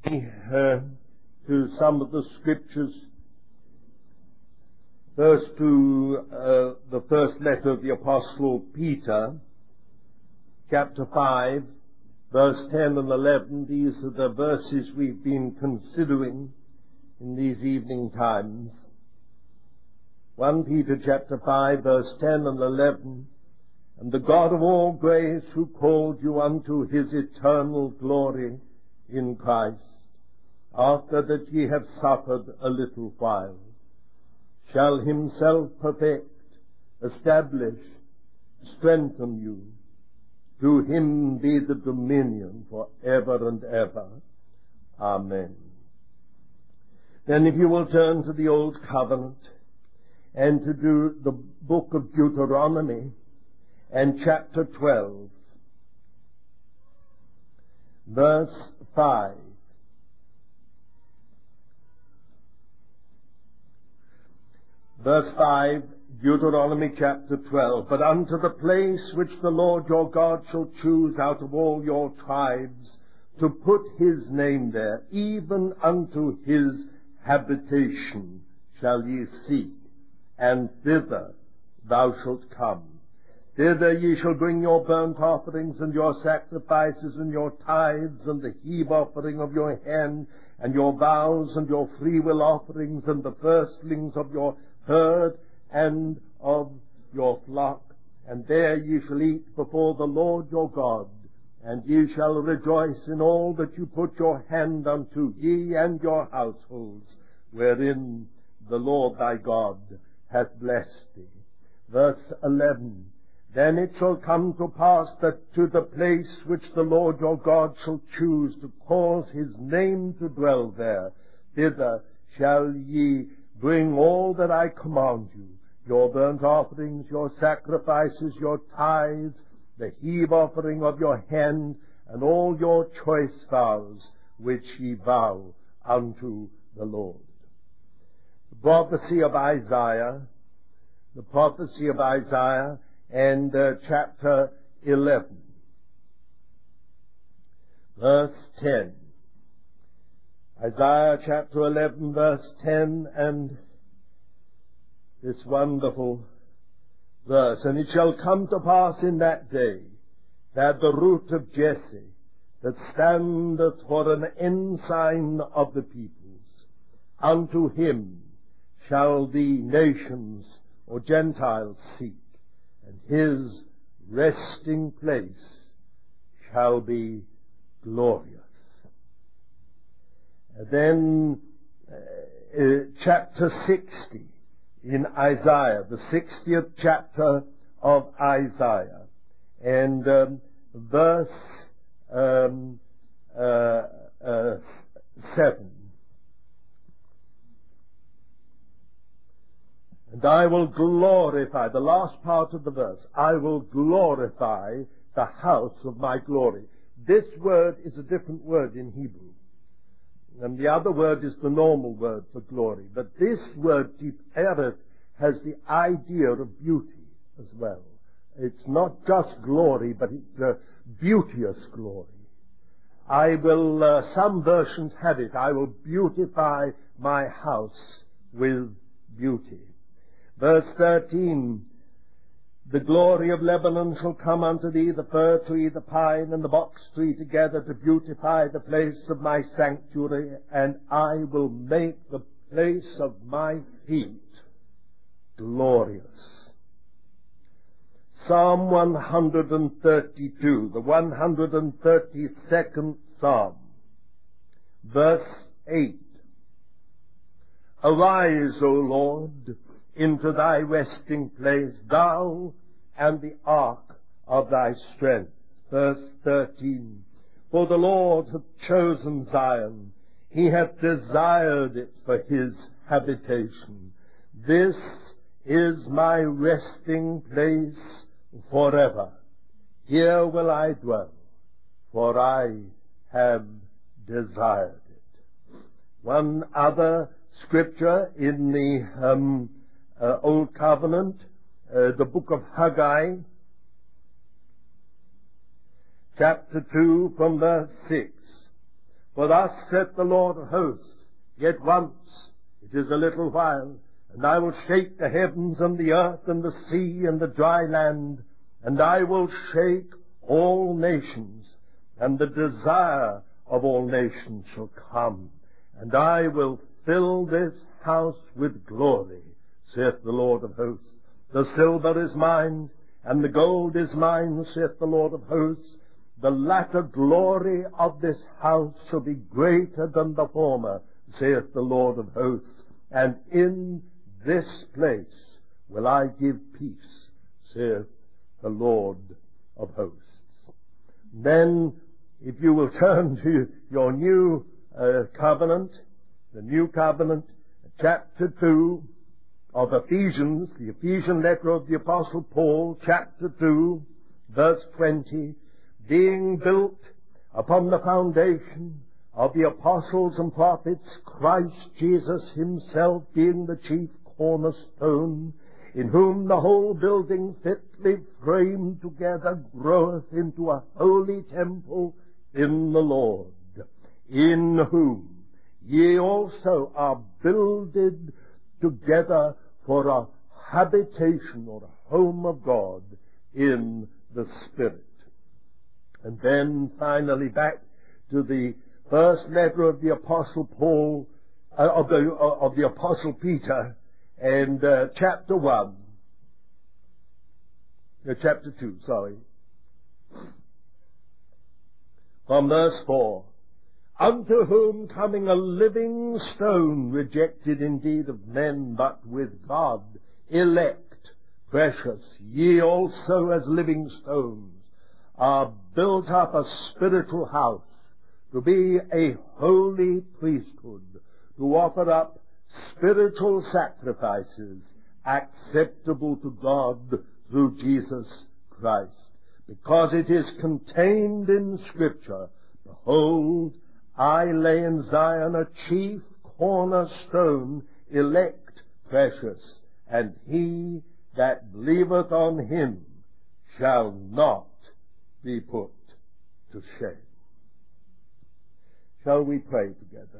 To some of the scriptures. First to the first letter of the Apostle Peter, chapter 5, verse 10 and 11. These are the verses we've been considering in these evening times. 1 Peter chapter 5, verse 10 and 11. And the God of all grace, who called you unto his eternal glory in Christ, after that ye have suffered a little while, shall himself perfect, establish, strengthen you. To him be the dominion for ever and ever. Amen. Then if you will turn to the Old Covenant and to do the book of Deuteronomy and chapter 12, verse 5. Verse 5, Deuteronomy chapter 12. But unto the place which the Lord your God shall choose out of all your tribes, to put his name there, even unto his habitation shall ye seek, and thither thou shalt come. Thither ye shall bring your burnt offerings and your sacrifices and your tithes and the heave offering of your hand and your vows and your freewill offerings and the firstlings of your herd and of your flock. And there ye shall eat before the Lord your God, and ye shall rejoice in all that you put your hand unto, ye and your households, wherein the Lord thy God hath blessed thee. Verse 11. Then it shall come to pass that to the place which the Lord your God shall choose to cause his name to dwell there, thither shall ye bring all that I command you, your burnt offerings, your sacrifices, your tithes, the heave offering of your hand, and all your choice vows which ye vow unto the Lord. The prophecy of Isaiah and chapter 11, verse 10. Isaiah chapter 11, verse 10, and this wonderful verse. And it shall come to pass in that day that the root of Jesse, that standeth for an ensign of the peoples, unto him shall the nations or Gentiles seek, and his resting place shall be glorious. And then chapter 60 in Isaiah, the 60th chapter of Isaiah, and verse 7. And I will glorify, the last part of the verse, I will glorify the house of my glory. This word is a different word in Hebrew. And the other word is the normal word for glory. But this word, Tiferet, has the idea of beauty as well. It's not just glory, but it's a beauteous glory. I will, some versions have it, I will beautify my house with beauty. Verse 13, the glory of Lebanon shall come unto thee, the fir tree, the pine, and the box tree together to beautify the place of my sanctuary, and I will make the place of my feet glorious. Psalm 132, the 132nd Psalm, verse 8. Arise, O Lord, into thy resting place, thou and the ark of thy strength. Verse 13. For the Lord hath chosen Zion, he hath desired it for his habitation. This is my resting place forever. Here will I dwell, for I have desired it. One other scripture in the Old Covenant, the book of Haggai, chapter 2 from verse 6. For thus saith the Lord of hosts, Yet once, it is a little while, and I will shake the heavens and the earth and the sea and the dry land, and I will shake all nations, and the desire of all nations shall come, and I will fill this house with glory, saith the Lord of hosts. The silver is mine, and the gold is mine, saith the Lord of hosts. The latter glory of this house shall be greater than the former, saith the Lord of hosts. And in this place will I give peace, saith the Lord of hosts. Then, if you will turn to your new covenant, the new covenant, chapter 2 of Ephesians, the Ephesian letter of the Apostle Paul, chapter 2, verse 20, being built upon the foundation of the apostles and prophets, Christ Jesus himself being the chief cornerstone, in whom the whole building fitly framed together groweth into a holy temple in the Lord, in whom ye also are builded together for a habitation or a home of God in the Spirit. And then finally back to the first letter of the Apostle Paul, of the Apostle Peter, and chapter 2, from verse 4. Unto whom coming a living stone, rejected indeed of men, but with God, elect, precious, ye also as living stones, are built up a spiritual house, to be a holy priesthood, to offer up spiritual sacrifices acceptable to God through Jesus Christ. Because it is contained in Scripture, Behold, I lay in Zion a chief cornerstone, elect, precious, and he that believeth on him shall not be put to shame. Shall we pray together?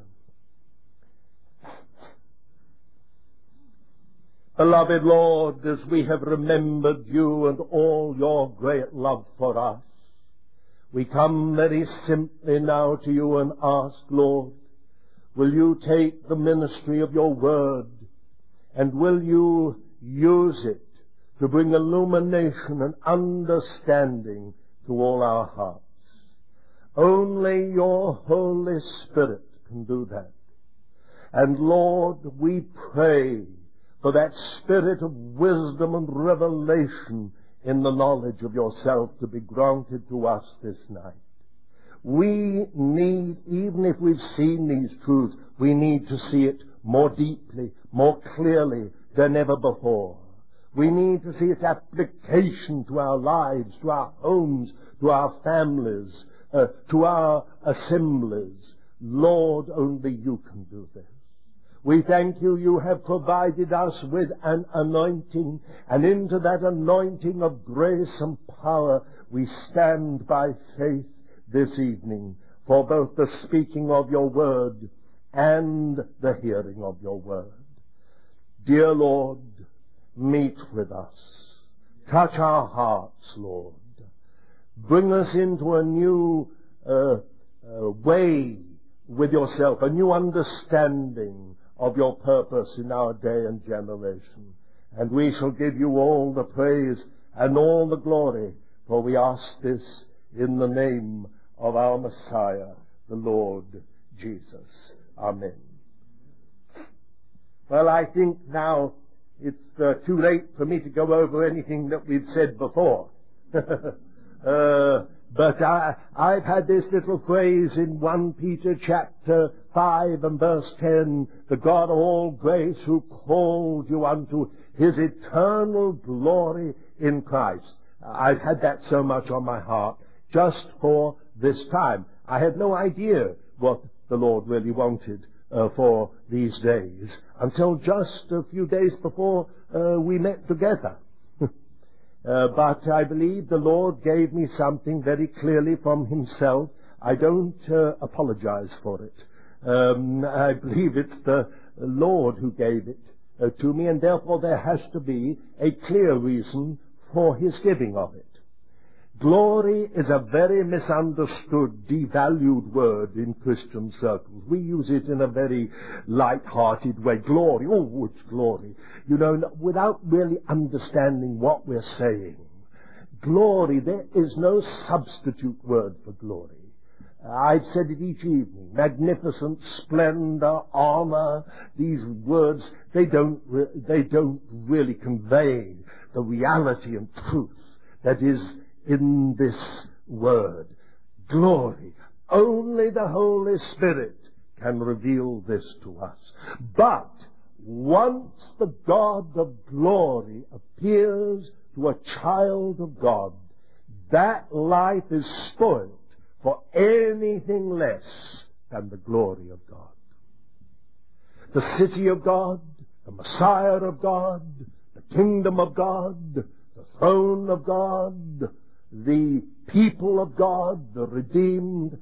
Beloved Lord, as we have remembered you and all your great love for us, we come very simply now to you and ask, Lord, will you take the ministry of your word and will you use it to bring illumination and understanding to all our hearts? Only your Holy Spirit can do that. And Lord, we pray for that spirit of wisdom and revelation in the knowledge of yourself to be granted to us this night. We need, even if we've seen these truths, we need to see it more deeply, more clearly than ever before. We need to see its application to our lives, to our homes, to our families, to our assemblies. Lord, only you can do this. We thank you, you have provided us with an anointing, and into that anointing of grace and power we stand by faith this evening for both the speaking of your word and the hearing of your word. Dear Lord, meet with us. Touch our hearts, Lord. Bring us into a new way with yourself, a new understanding of your purpose in our day and generation. And we shall give you all the praise and all the glory, for we ask this in the name of our Messiah, the Lord Jesus. Amen. Well, I think now it's too late for me to go over anything that we've said before. But I've had this little phrase in 1 Peter chapter 5 and verse 10, the God of all grace who called you unto his eternal glory in Christ. I've had that so much on my heart just for this time. I had no idea what the Lord really wanted for these days until just a few days before we met together. But I believe the Lord gave me something very clearly from himself. I don't apologize for it. I believe it's the Lord who gave it to me, and therefore there has to be a clear reason for His giving of it. Glory is a very misunderstood, devalued word in Christian circles. We use it in a very light-hearted way. Glory, oh, it's glory. You know, without really understanding what we're saying. Glory, there is no substitute word for glory. I've said it each evening. Magnificent, splendor, honor, these words, they don't really convey the reality and truth that is in this word. Glory. Only the Holy Spirit can reveal this to us. But once the God of glory appears to a child of God, that life is spoiled for anything less than the glory of God. The city of God, the Messiah of God, the kingdom of God, the throne of God, the people of God, the redeemed.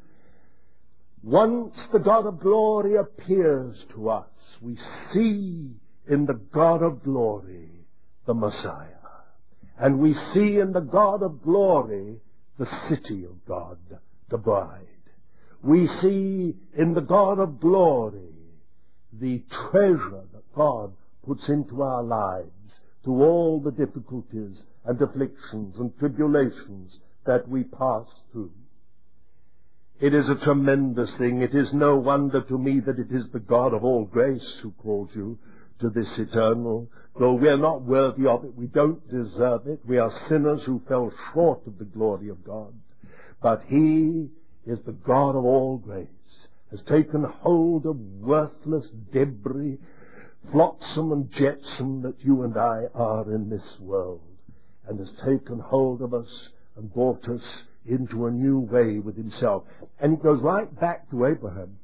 Once the God of glory appears to us, we see in the God of glory the Messiah. And we see in the God of glory the city of God, the bride. We see in the God of glory the treasure that God puts into our lives through all the difficulties and afflictions and tribulations that we pass through. It is a tremendous thing. It is no wonder to me that it is the God of all grace who calls you to this eternal. Though we are not worthy of it, we don't deserve it. We are sinners who fell short of the glory of God. But He is the God of all grace, has taken hold of worthless debris, flotsam and jetsam that you and I are in this world, and has taken hold of us and brought us into a new way with Himself. And it goes right back to Abraham.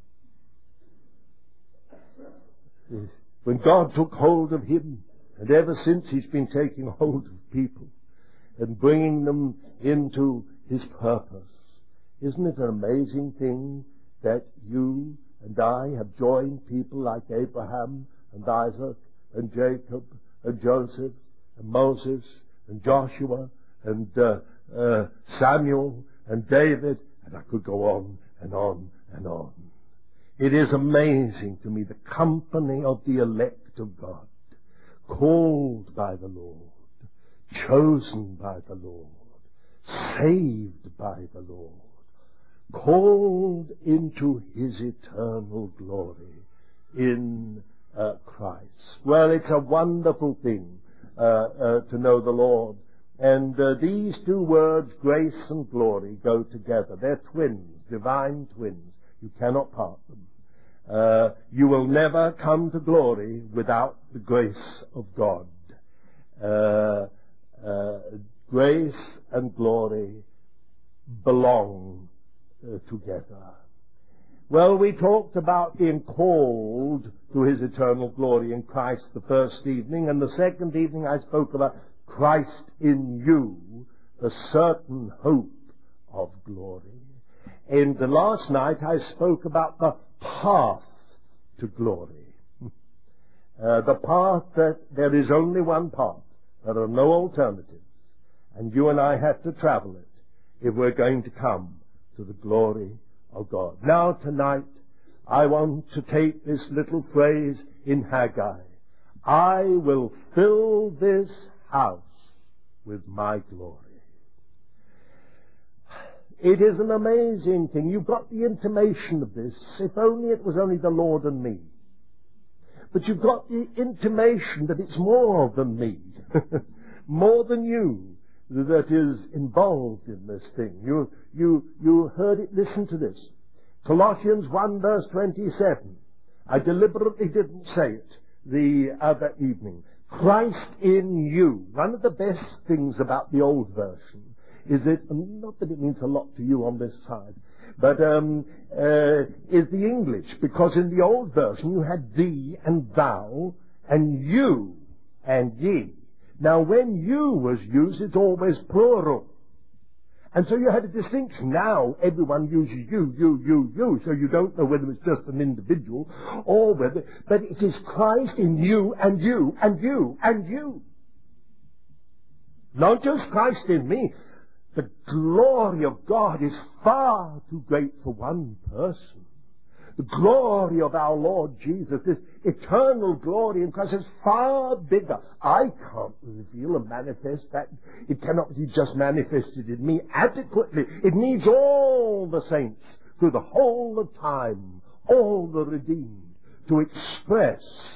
When God took hold of him, and ever since He's been taking hold of people and bringing them into His purpose. Isn't it an amazing thing that you and I have joined people like Abraham and Isaac and Jacob and Joseph and Moses and Joshua and Samuel and David, and I could go on and on and on. It is amazing to me, the company of the elect of God, called by the Lord, chosen by the Lord, saved by the Lord, called into His eternal glory in Christ. Well, it's a wonderful thing to know the Lord. And these two words, grace and glory, go together. They're twins, divine twins. You cannot part them. You will never come to glory without the grace of God. Grace and glory belong together. Well, we talked about being called to His eternal glory in Christ the first evening, and the second evening I spoke about Christ in you, the certain hope of glory. And the last night I spoke about the path to glory. The path that there is only one path. There are no alternatives. And you and I have to travel it if we're going to come to the glory of God. Now tonight I want to take this little phrase in Haggai. I will fill this house with my glory. It is an amazing thing. You've got the intimation of this. If only it was only the Lord and me. But you've got the intimation that it's more than me, more than you, that is involved in this thing. You heard it. Listen to this. Colossians 1 verse 27. I deliberately didn't say it the other evening. Christ in you. One of the best things about the old version is it, not that it means a lot to you on this side, but is the English, because in the old version you had thee and thou and you and ye. Now when you was used, it's always plural. And so you had a distinction. Now everyone uses you, so you don't know whether it's just an individual or whether, but it is Christ in you and you and you and you. Not just Christ in me. The glory of God is far too great for one person. The glory of our Lord Jesus, this eternal glory in Christ, is far bigger. I can't reveal and manifest that. It cannot be just manifested in me adequately. It needs all the saints through the whole of time, all the redeemed, to express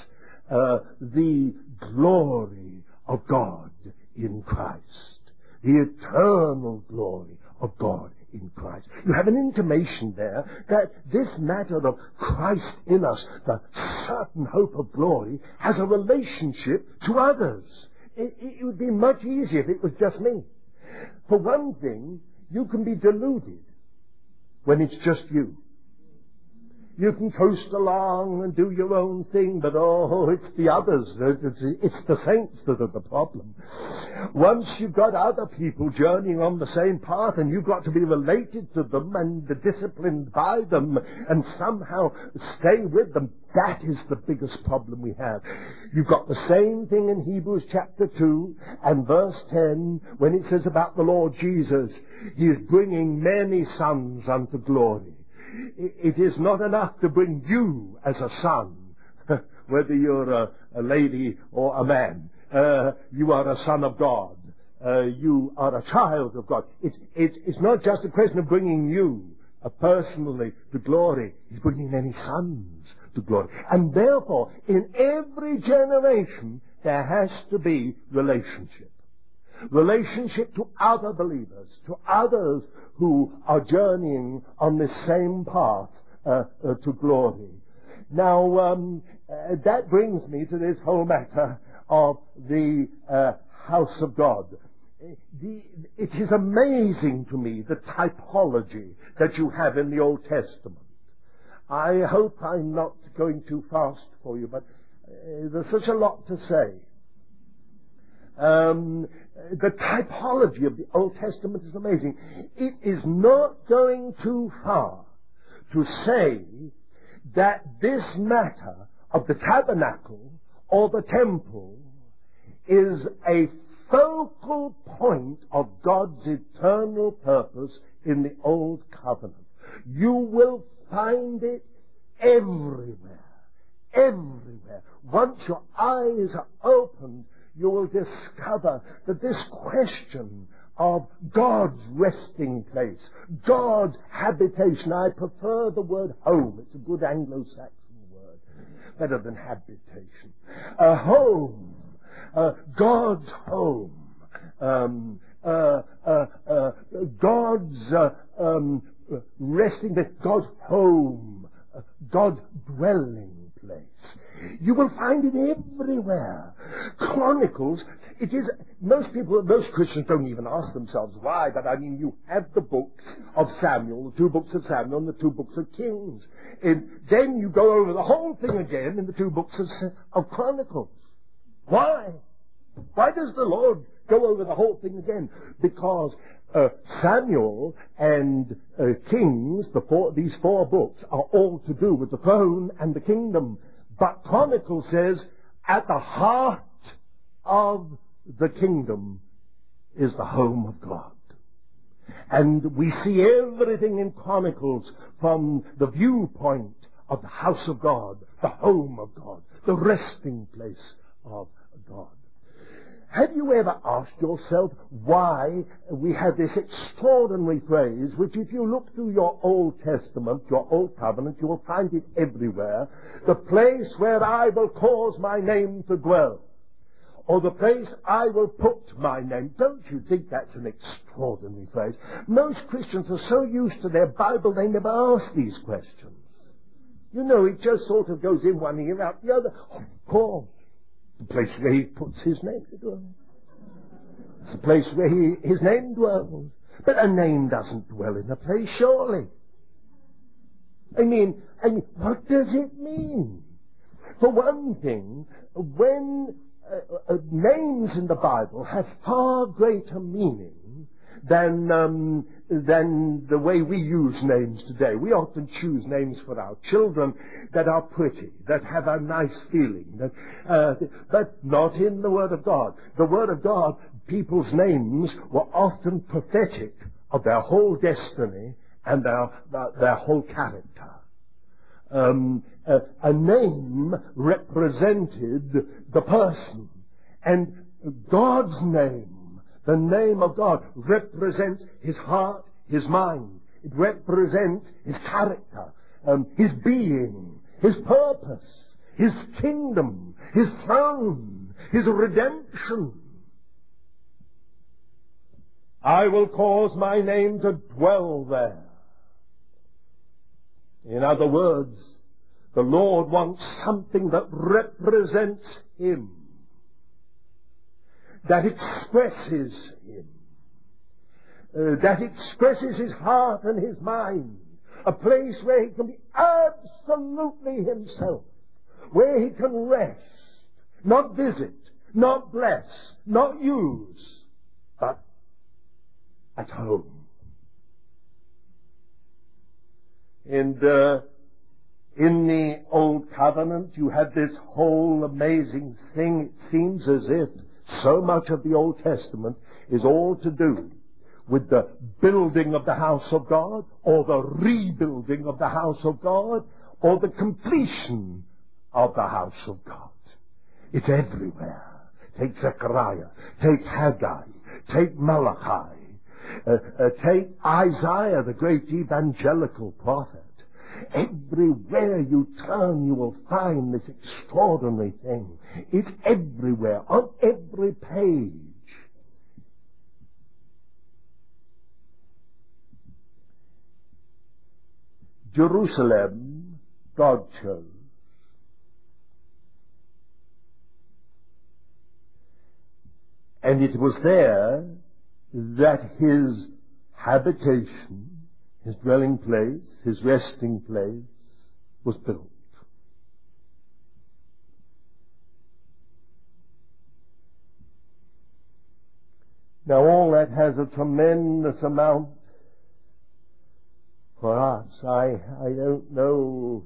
the glory of God in Christ. The eternal glory of God in Christ. You have an intimation there that this matter of Christ in us, the certain hope of glory, has a relationship to others. It would be much easier if it was just me. For one thing, you can be deluded when it's just you. You can coast along and do your own thing, but it's the others. It's the saints that are the problem. Once you've got other people journeying on the same path and you've got to be related to them and disciplined by them and somehow stay with them, that is the biggest problem we have. You've got the same thing in Hebrews chapter 2 and verse 10 when it says about the Lord Jesus, He is bringing many sons unto glory. It is not enough to bring you as a son, whether you're a lady or a man. You are a son of God. You are a child of God. It's not just a question of bringing you personally to glory. He's bringing many sons to glory. And therefore, in every generation, there has to be relationship. Relationship to other believers, to others who are journeying on this same path to glory. Now, that brings me to this whole matter of the house of God. It is amazing to me the typology that you have in the Old Testament. I hope I'm not going too fast for you, but there's such a lot to say. The typology of the Old Testament is amazing. It is not going too far to say that this matter of the tabernacle or the temple is a focal point of God's eternal purpose in the Old Covenant. You will find it everywhere. Everywhere. Once your eyes are opened, you will discover that this question of God's resting place, God's habitation, I prefer the word home. It's a good Anglo-Saxon word, better than habitation. A home, God's home, God's resting place, God's home, God's dwelling place. You will find it everywhere. Chronicles, it is, most Christians don't even ask themselves why, but I mean, you have the books of Samuel, the 2 books of Samuel and the 2 books of Kings. And then you go over the whole thing again in the 2 books of Chronicles. Why? Why does the Lord go over the whole thing again? Because Samuel and Kings, these 4 books, are all to do with the throne and the kingdom. But Chronicles says, at the heart of the kingdom is the home of God. And we see everything in Chronicles from the viewpoint of the house of God, the home of God, the resting place of God. Have you ever asked yourself why we have this extraordinary phrase, which if you look through your Old Testament, your Old Covenant, you will find it everywhere, the place where I will cause my name to dwell, or the place I will put my name. Don't you think that's an extraordinary phrase? Most Christians are so used to their Bible, they never ask these questions. You know, it just sort of goes in one ear, out the other. Of course. The place where he puts his name to dwell. It's the place where his name dwells. But a name doesn't dwell in a place, surely. I mean, what does it mean? For one thing, when names in the Bible have far greater meaning than the way we use names today. We often choose names for our children that are pretty, that have a nice feeling, but not in the Word of God. The Word of God, people's names were often prophetic of their whole destiny and their whole character. A name represented the person, and God's name, the name of God, represents His heart, His mind. It represents His character, His being, His purpose, His kingdom, His throne, His redemption. I will cause my name to dwell there. In other words, the Lord wants something that represents Him, that expresses Him, that expresses His heart and His mind, a place where He can be absolutely Himself, where He can rest, not visit, not bless, not use, but at home. And in the Old Covenant, you had this whole amazing thing. It seems as if so much of the Old Testament is all to do with the building of the house of God, or the rebuilding of the house of God, or the completion of the house of God. It's everywhere. Take Zechariah, take Haggai, take Malachi, take Isaiah, the great evangelical prophet. Everywhere you turn, you will find this extraordinary thing. It's everywhere, on every page. Jerusalem, God chose. And it was there that His habitation, His dwelling place, His resting place, was built. Now all that has a tremendous amount for us. I don't know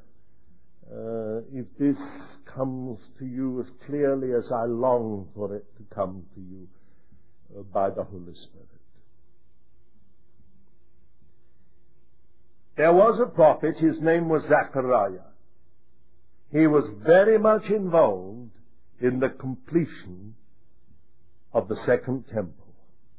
if this comes to you as clearly as I long for it to come to you by the Holy Spirit. There was a prophet, his name was Zechariah. He was very much involved in the completion of the Second Temple.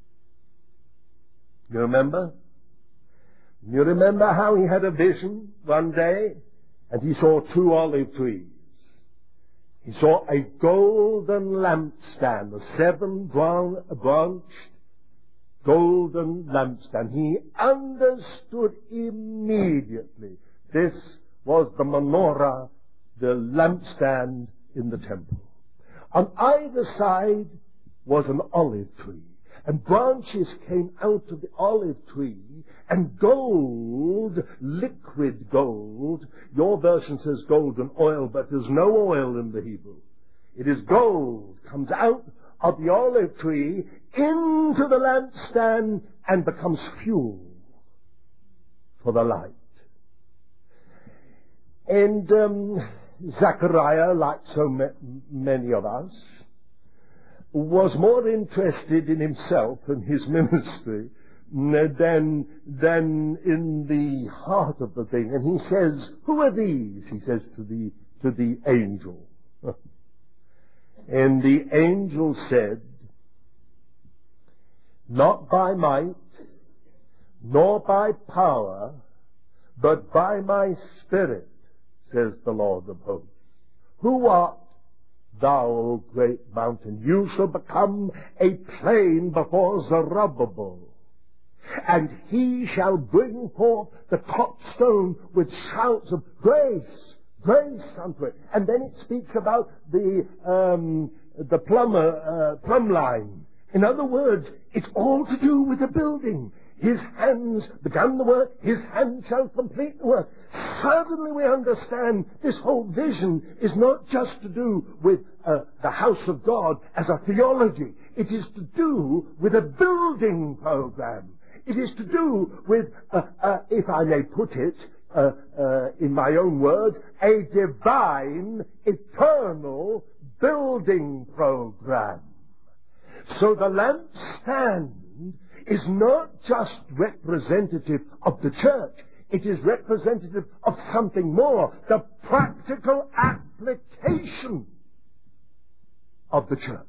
You remember? You remember how he had a vision one day, and he saw 2 olive trees. He saw a golden lampstand, a 7-branched golden lampstand. He understood immediately this was the menorah, the lampstand in the temple. On either side was an olive tree, and branches came out of the olive tree, and gold, liquid gold. Your version says golden oil, but there's no oil in the Hebrew. It is gold, comes out of the olive tree into the lampstand and becomes fuel for the light. And Zechariah, like so many of us, was more interested in himself and his ministry than in the heart of the thing. And he says, "Who are these?" he says to the angel. And the angel said, "Not by might, nor by power, but by my Spirit, says the Lord of hosts. Who art thou, O great mountain? You shall become a plain before Zerubbabel, and he shall bring forth the capstone with shouts of grace, grace unto it." And then it speaks about the plumb line. In other words, it's all to do with the building. His hands began the work, his hands shall complete the work. Suddenly we understand this whole vision is not just to do with the house of God as a theology. It is to do with a building program. It is to do with, if I may put it in my own words, a divine, eternal building program. So the lampstand is not just representative of the church. It is representative of something more, the practical application of the church.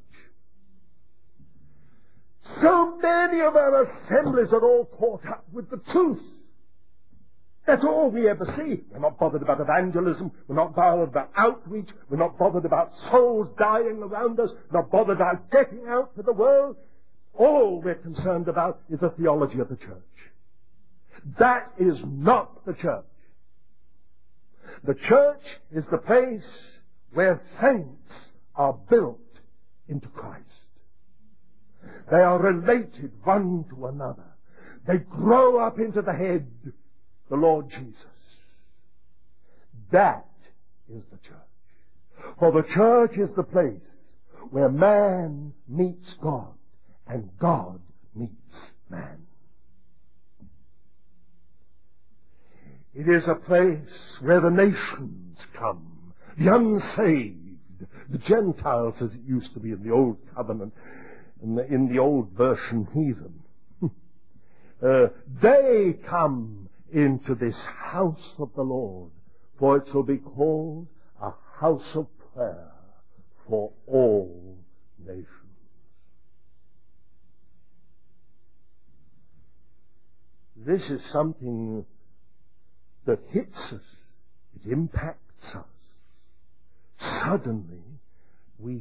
So many of our assemblies are all caught up with the truth. That's all we ever see. We're not bothered about evangelism. We're not bothered about outreach. We're not bothered about souls dying around us. We're not bothered about getting out to the world. All we're concerned about is the theology of the church. That is not the church. The church is the place where saints are built into Christ. They are related one to another. They grow up into the head, the Lord Jesus. That is the church. For the church is the place where man meets God and God meets man. It is a place where the nations come, the unsaved, the Gentiles as it used to be in the Old Covenant, in the old version heathen. They come into this house of the Lord, for it shall be called a house of prayer for all nations. This is something that hits us. It impacts us. Suddenly, we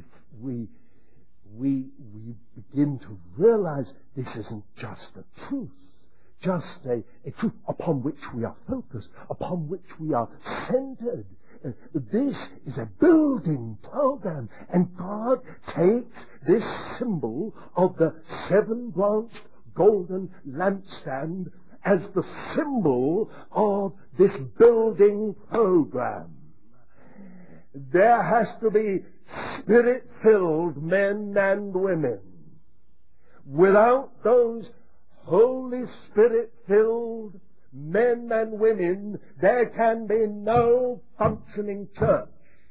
begin to realize this isn't just a truth, just a truth upon which we are focused, upon which we are centered. This is a building program, and God takes this symbol of the seven-branched golden lampstand as the symbol of this building program. There has to be Spirit-filled men and women. Without those Holy Spirit-filled men and women, there can be no functioning church.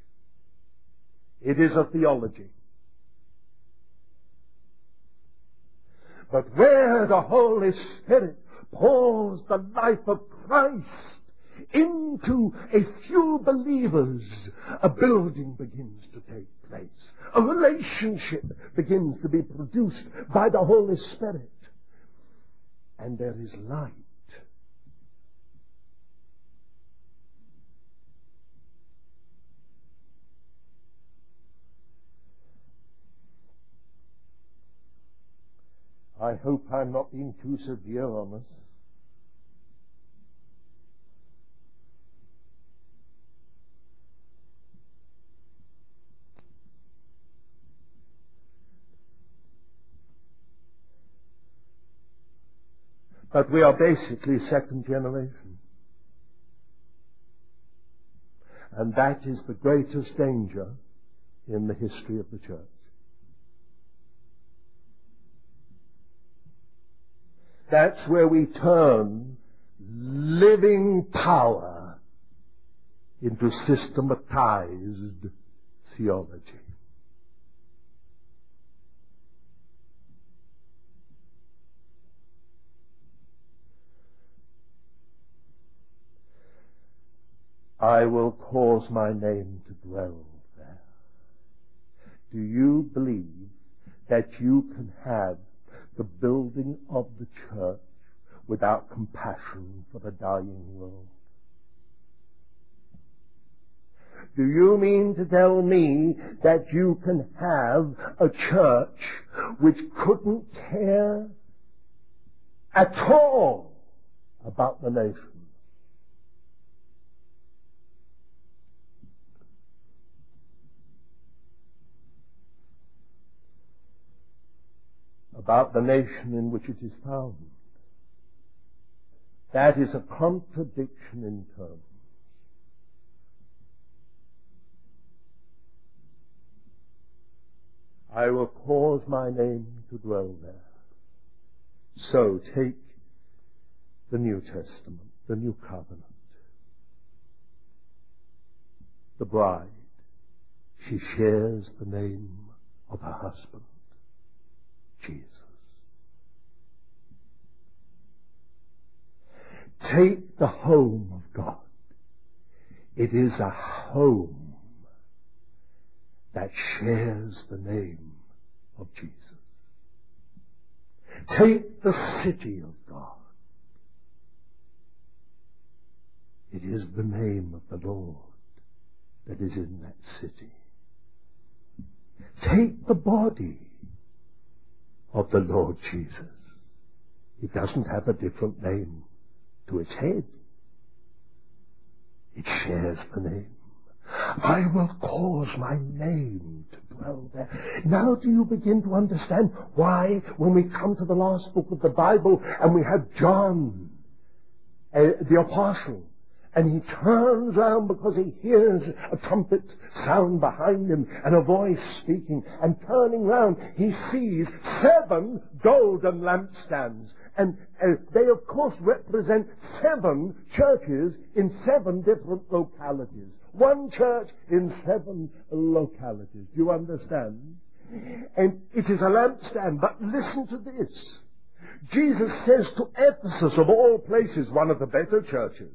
It is a theology. But where the Holy Spirit pours the life of Christ into a few believers, a building begins to take place. A relationship begins to be produced by the Holy Spirit. And there is light. I hope I'm not being too severe on us. But we are basically second generation. And that is the greatest danger in the history of the church. That's where we turn living power into systematized theology. I will cause my name to dwell there. Do you believe that you can have the building of the church without compassion for the dying world? Do you mean to tell me that you can have a church which couldn't care at all about the nation? About the nation in which it is found. That is a contradiction in terms. I will cause my name to dwell there. So take the New Testament, the New Covenant. The bride, she shares the name of her husband, Jesus. Take the home of God. It is a home that shares the name of Jesus. Take the city of God. It is the name of the Lord that is in that city. Take the body of the Lord Jesus. It doesn't have a different name to its head. It shares the name. I will cause my name to dwell there. Now do you begin to understand why when we come to the last book of the Bible and we have John, the apostle, and he turns round because he hears a trumpet sound behind him and a voice speaking, and turning round he sees 7 golden lampstands. And they of course represent 7 churches in 7 different localities. One church in 7 localities. Do you understand? And it is a lampstand, but listen to this. Jesus says to Ephesus, of all places, one of the better churches,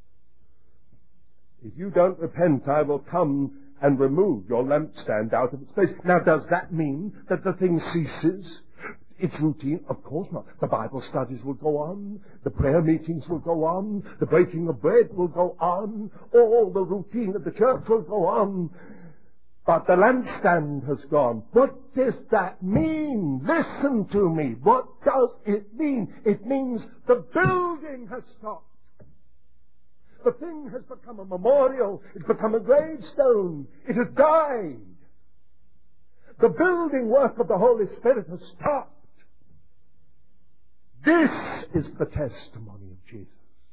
if you don't repent, I will come and remove your lampstand out of its place. Now, does that mean that the thing ceases? It's routine? Of course not. The Bible studies will go on. The prayer meetings will go on. The breaking of bread will go on. All the routine of the church will go on. But the lampstand has gone. What does that mean? Listen to me. What does it mean? It means the building has stopped. The thing has become a memorial. It's become a gravestone. It has died. The building work of the Holy Spirit has stopped. This is the testimony of Jesus.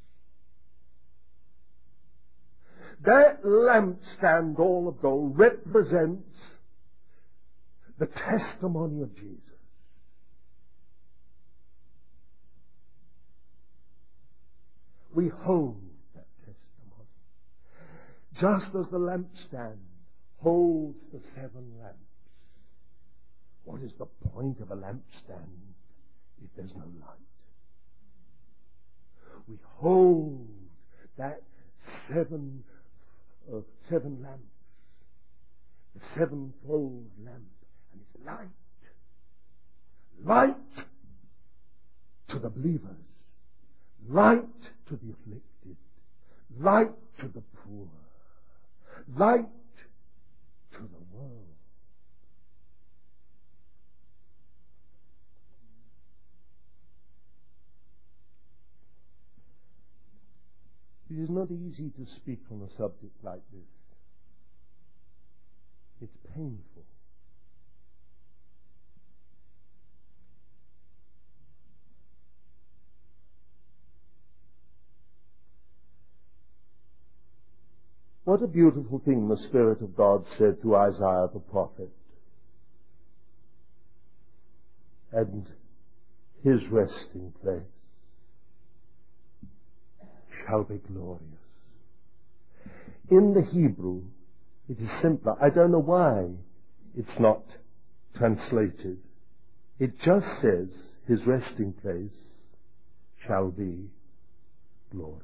That lampstand, all of gold, represents the testimony of Jesus. We hold that testimony. Just as the lampstand holds the 7 lamps. What is the point of a lampstand if there's no light? We hold that 7 lamps, the 7-fold lamp, and it's light. Light to the believers, light to the afflicted, light to the poor, light to the world. It is not easy to speak on a subject like this. It's painful. What a beautiful thing the Spirit of God said to Isaiah the prophet. And his resting place shall be glorious. In the Hebrew, it is simpler. I don't know why it's not translated. It just says, his resting place shall be glory.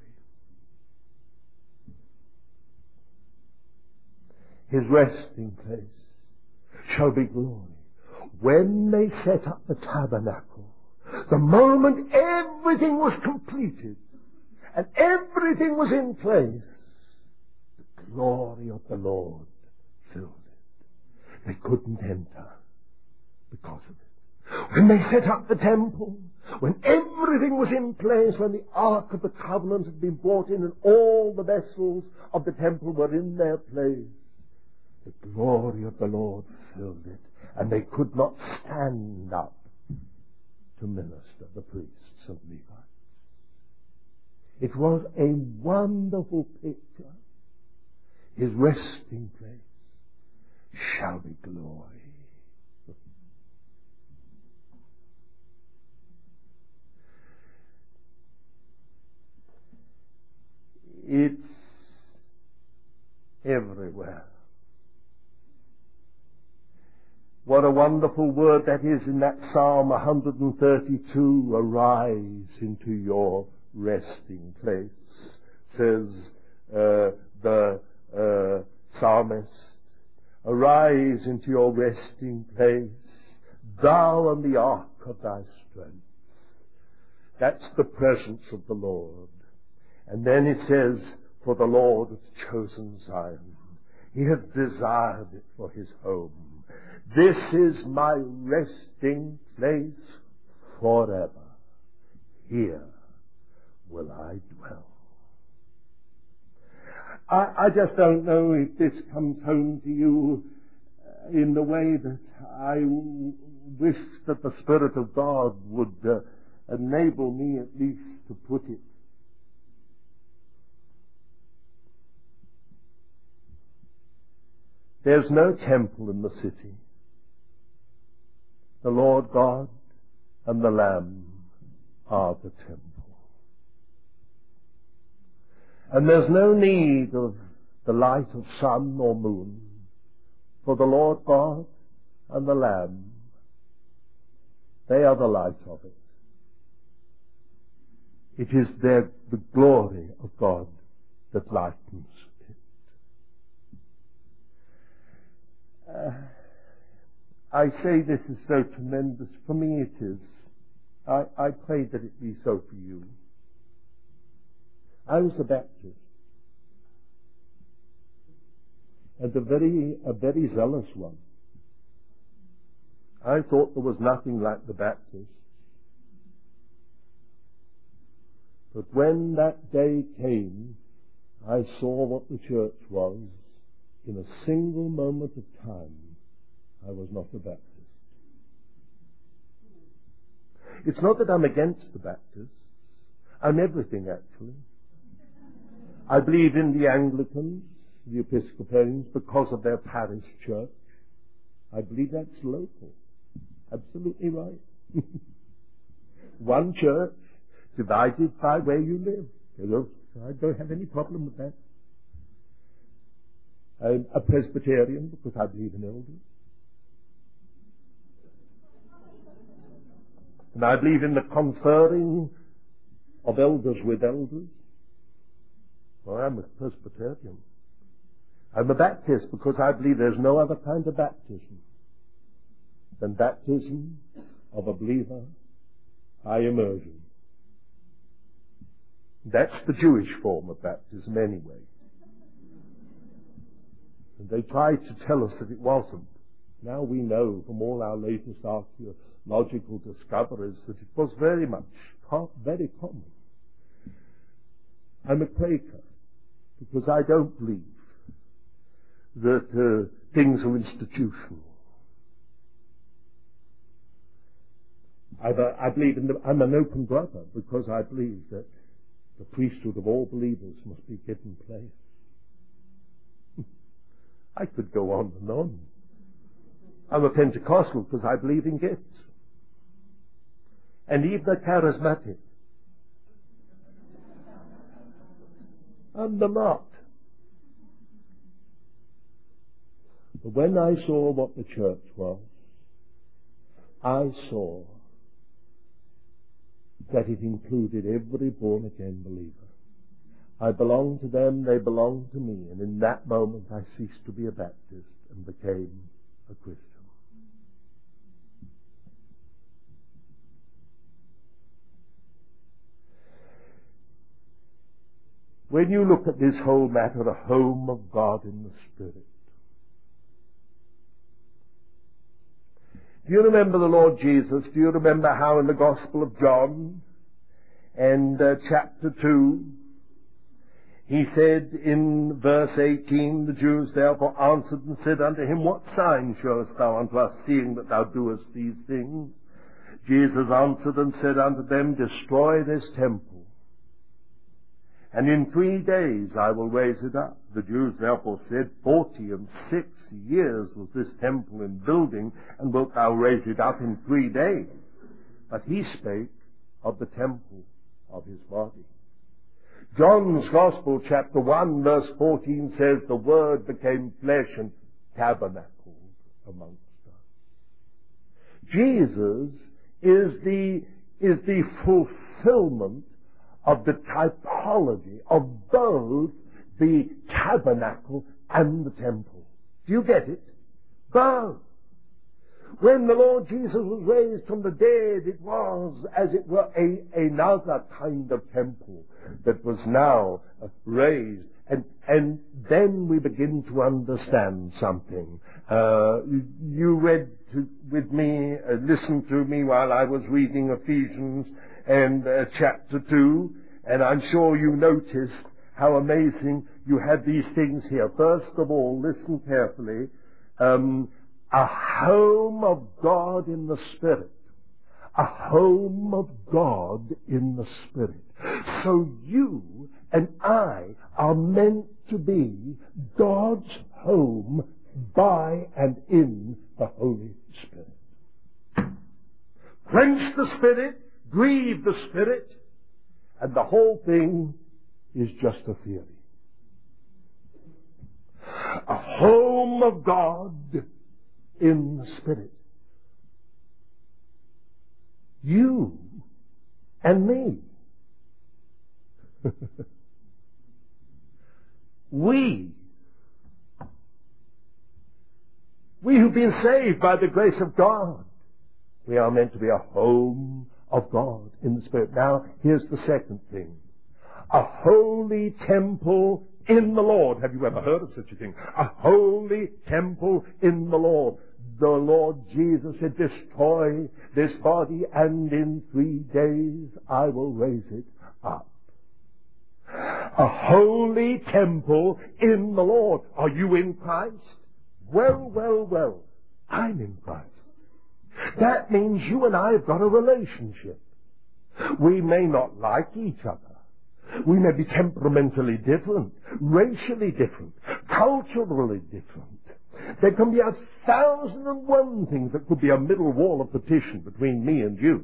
His resting place shall be glory. When they set up the tabernacle, the moment everything was completed, and everything was in place, the glory of the Lord filled it. They couldn't enter because of it. When they set up the temple, when everything was in place, when the Ark of the Covenant had been brought in and all the vessels of the temple were in their place, the glory of the Lord filled it, and they could not stand up to minister, the priests of Levi. It was a wonderful picture. His resting place shall be glory. It's everywhere. What a wonderful word that is in that Psalm 132, arise into your resting place, says the psalmist. Arise into your resting place, thou and the ark of thy strength. That's the presence of the Lord. And then it says, for the Lord hath chosen Zion. He hath desired it for his home. This is my resting place forever. Here will I dwell. I just don't know if this comes home to you in the way that I wish that the Spirit of God would enable me at least to put it. There's no temple in the city. The Lord God and the Lamb are the temple. And there's no need of the light of sun or moon, for the Lord God and the Lamb, they are the light of it. It is the glory of God that lightens it. I say this is so tremendous. For me it is. I pray that it be so for you. I was a Baptist, and a very zealous one. I thought there was nothing like the Baptists. But when that day came, I saw what the church was. In a single moment of time, I was not a Baptist. It's not that I'm against the Baptists. I'm everything, actually. I believe in the Anglicans, the Episcopalians, because of their parish church. I believe that's local. Absolutely right. One church divided by where you live. I don't have any problem with that. I'm a Presbyterian because I believe in elders. And I believe in the conferring of elders with elders. Well, I'm a Presbyterian. I'm a Baptist because I believe there's no other kind of baptism than baptism of a believer by immersion. That's the Jewish form of baptism anyway. And they tried to tell us that it wasn't. Now we know from all our latest archaeological discoveries that it was very common. I'm a Quaker because I don't believe that things are institutional. I believe I'm an open brother because I believe that the priesthood of all believers must be given place. I could go on and on. I'm a Pentecostal because I believe in gifts. And even a charismatic. I'm the lot. But when I saw what the church was, I saw that it included every born-again believer. I belonged to them, they belonged to me, and in that moment I ceased to be a Baptist and became a Christian. When you look at this whole matter, a home of God in the Spirit, do you remember the Lord Jesus? Do you remember how in the Gospel of John and chapter 2, he said in verse 18, the Jews therefore answered and said unto him, what sign showest thou unto us, seeing that thou doest these things? Jesus answered and said unto them, destroy this temple, and in 3 days I will raise it up. The Jews therefore said, 46 years was this temple in building, and wilt thou raise it up in 3 days? But he spake of the temple of his body. John's Gospel, chapter 1, verse 14 says, the Word became flesh and tabernacled amongst us. Jesus is the fulfillment of the typology of both the tabernacle and the temple. Do you get it? Both. When the Lord Jesus was raised from the dead, it was, as it were, another kind of temple that was now raised. And then we begin to understand something. You read with me, listened to me while I was reading Ephesians and chapter 2, and I'm sure you noticed how amazing you had these things here. First of all, listen carefully. A home of God in the Spirit. A home of God in the Spirit. So you and I are meant to be God's home by and in the Holy Spirit. Quench the Spirit, grieve the Spirit, and the whole thing is just a theory. A home of God in the Spirit. You and me. We who've been saved by the grace of God, we are meant to be a home of God in the Spirit. Now, here's the second thing. A holy temple in the Lord. Have you ever heard of such a thing? A holy temple in the Lord. The Lord Jesus said, destroy this body, and in 3 days I will raise it up. A holy temple in the Lord. Are you in Christ? Well. I'm in Christ. That means you and I have got a relationship. We may not like each other. We may be temperamentally different, racially different, culturally different. There can be 1,001 things that could be a middle wall of partition between me and you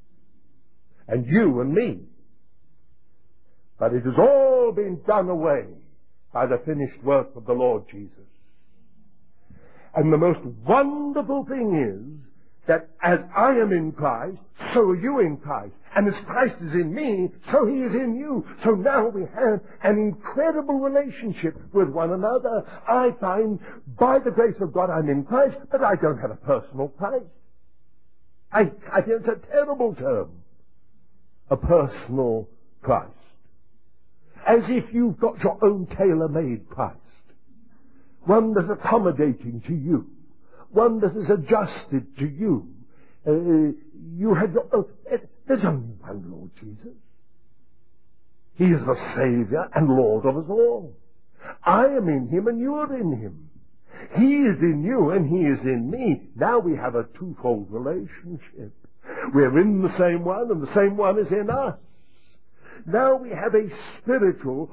and me. But it has all been done away by the finished work of the Lord Jesus. And the most wonderful thing is that as I am in Christ, so are you in Christ. And as Christ is in me, so He is in you. So now we have an incredible relationship with one another. I find, by the grace of God, I'm in Christ, but I don't have a personal Christ. I think it's a terrible term. A personal Christ. As if you've got your own tailor-made Christ. One that's accommodating to you. One that is adjusted to you. You have your own. There's only one Lord Jesus. He is the Savior and Lord of us all. I am in Him and you are in Him. He is in you and He is in me. Now we have a twofold relationship. We're in the same one and the same one is in us. Now we have a spiritually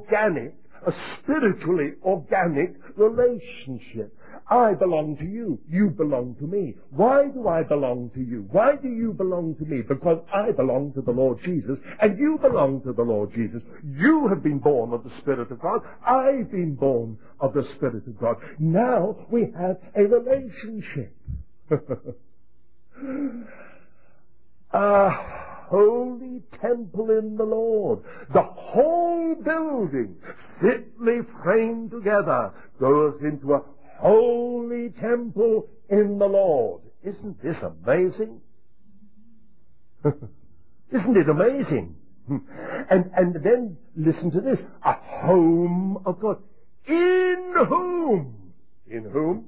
organic relationship. I belong to you. You belong to me. Why do I belong to you? Why do you belong to me? Because I belong to the Lord Jesus, and you belong to the Lord Jesus. You have been born of the Spirit of God. I've been born of the Spirit of God. Now we have a relationship. A holy temple in the Lord. The whole building, fitly framed together, goes into a holy temple in the Lord. Isn't this amazing? Isn't it amazing? And then listen to this. A home of God. In whom? In whom?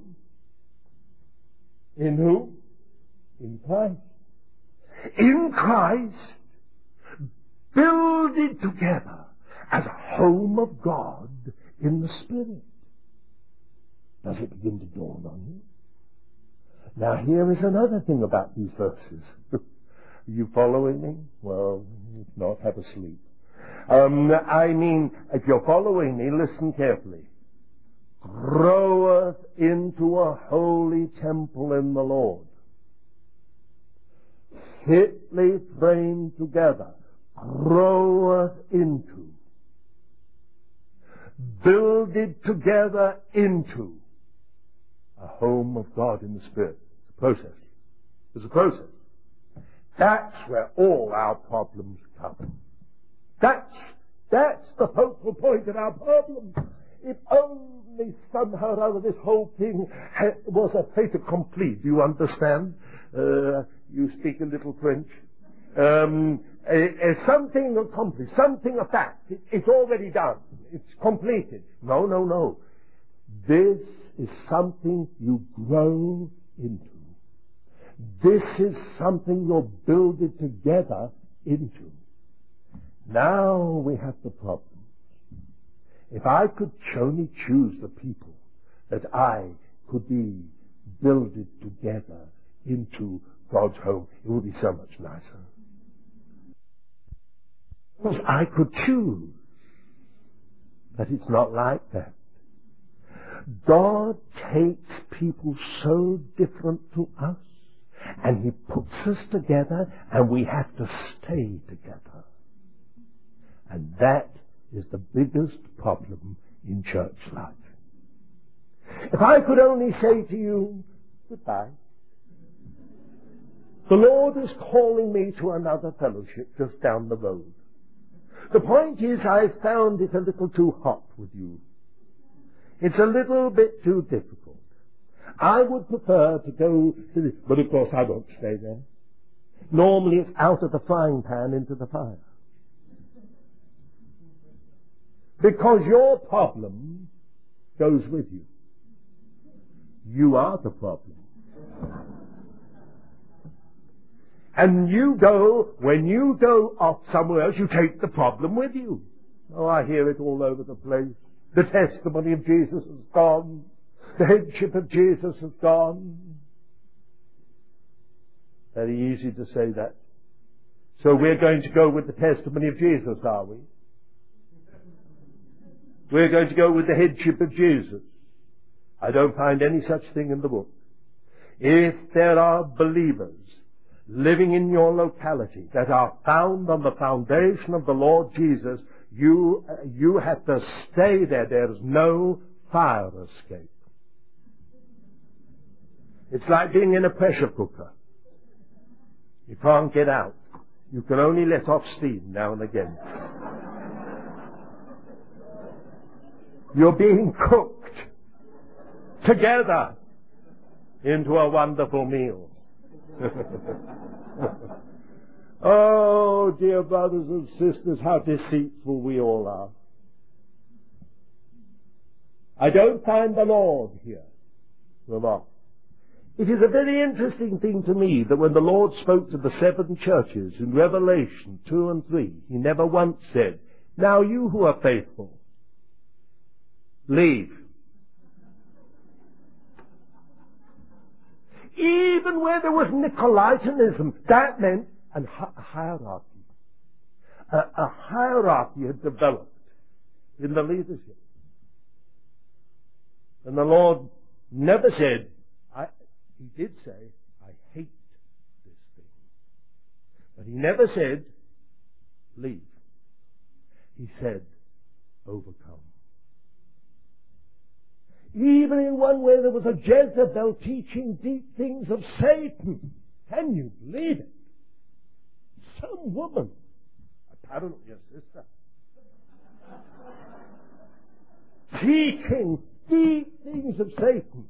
In whom? In Christ. In Christ, builded together as a home of God in the Spirit. Does it begin to dawn on you? Now here is another thing about these verses. Are you following me? Well, if not, have a sleep. If you're following me, listen carefully. Groweth into a holy temple in the Lord. Fitly framed together. Groweth into. builded together into a home of God in the Spirit. It's a process. It's a process. That's where all our problems come. That's the focal point of our problem. If only somehow or other this whole thing was a fait accompli. Do you understand? You speak a little French. Something accomplished, something a fact. It's already done. It's completed. No. This is something you grow into. This is something you're builded together into. Now we have the problem. If I could only choose the people that I could be builded together into God's home, it would be so much nicer. Because I could choose. But it's not like that. God takes people so different to us, and He puts us together, and we have to stay together. And that is the biggest problem in church life. If I could only say to you, goodbye. The Lord is calling me to another fellowship just down the road. The point is, I found it a little too hot with you. It's a little bit too difficult. I would prefer to go to this, but of course I won't stay there. Normally it's out of the frying pan into the fire. Because your problem goes with you. You are the problem. And when you go off somewhere else, you take the problem with you. Oh, I hear it all over the place. The testimony of Jesus has gone. The headship of Jesus has gone. Very easy to say that. So we're going to go with the testimony of Jesus, are we? We're going to go with the headship of Jesus. I don't find any such thing in the book. If there are believers living in your locality that are found on the foundation of the Lord Jesus, you have to stay there. There's no fire escape. It's like being in a pressure cooker. You can't get out. You can only let off steam now and again. You're being cooked together into a wonderful meal. Oh, dear brothers and sisters, how deceitful we all are. I don't find the Lord here. Remark. It is a very interesting thing to me that when the Lord spoke to the 7 churches in Revelation 2 and 3, He never once said, now you who are faithful, leave. Even where there was Nicolaitanism, that meant a hierarchy. A hierarchy had developed in the leadership. And the Lord never said, He did say, I hate this thing. But He never said, leave. He said, overcome. Even in one where there was a Jezebel teaching deep things of Satan. Can you believe it? Some woman, apparently a sister, teaching deep things of Satan.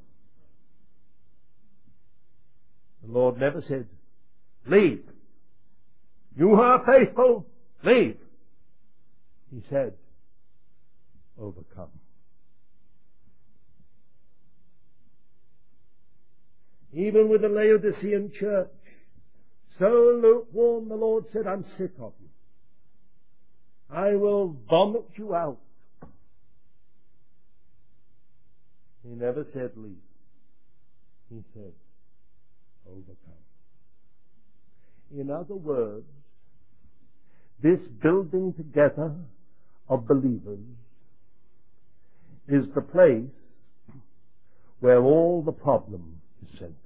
The Lord never said, leave. You who are faithful, leave. He said, overcome. Even with the Laodicean church, so lukewarm, the Lord said, I'm sick of you. I will vomit you out. He never said leave. He said overcome. In other words, this building together of believers is the place where all the problem is centered.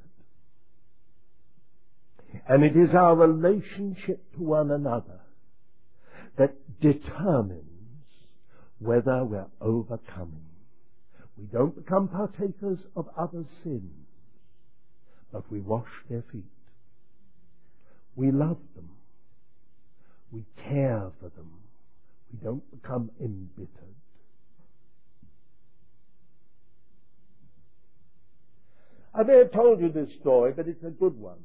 And it is our relationship to one another that determines whether we're overcoming. We don't become partakers of others' sins, but we wash their feet. We love them. We care for them. We don't become embittered. I may have told you this story, but it's a good one.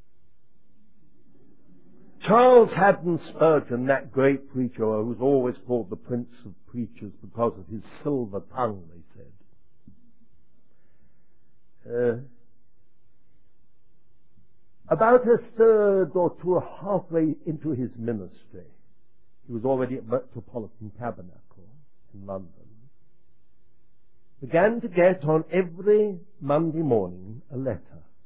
Charles Haddon Spurgeon, that great preacher who was always called the Prince of Preachers because of his silver tongue, they said. About a third or two halfway into his ministry, he was already at Metropolitan Tabernacle in London, began to get on every Monday morning a letter.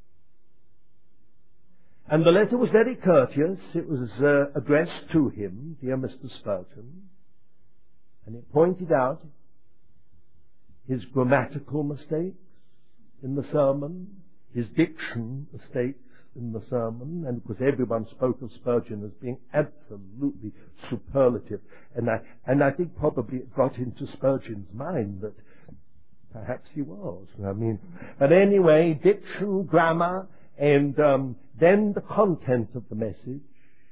And the letter was very courteous. It was addressed to him, "Dear Mr. Spurgeon," and it pointed out his grammatical mistakes in the sermon, his diction mistakes in the sermon, and of course everyone spoke of Spurgeon as being absolutely superlative. And I think probably it got into Spurgeon's mind that perhaps he was. But anyway, diction, grammar, and then the content of the message.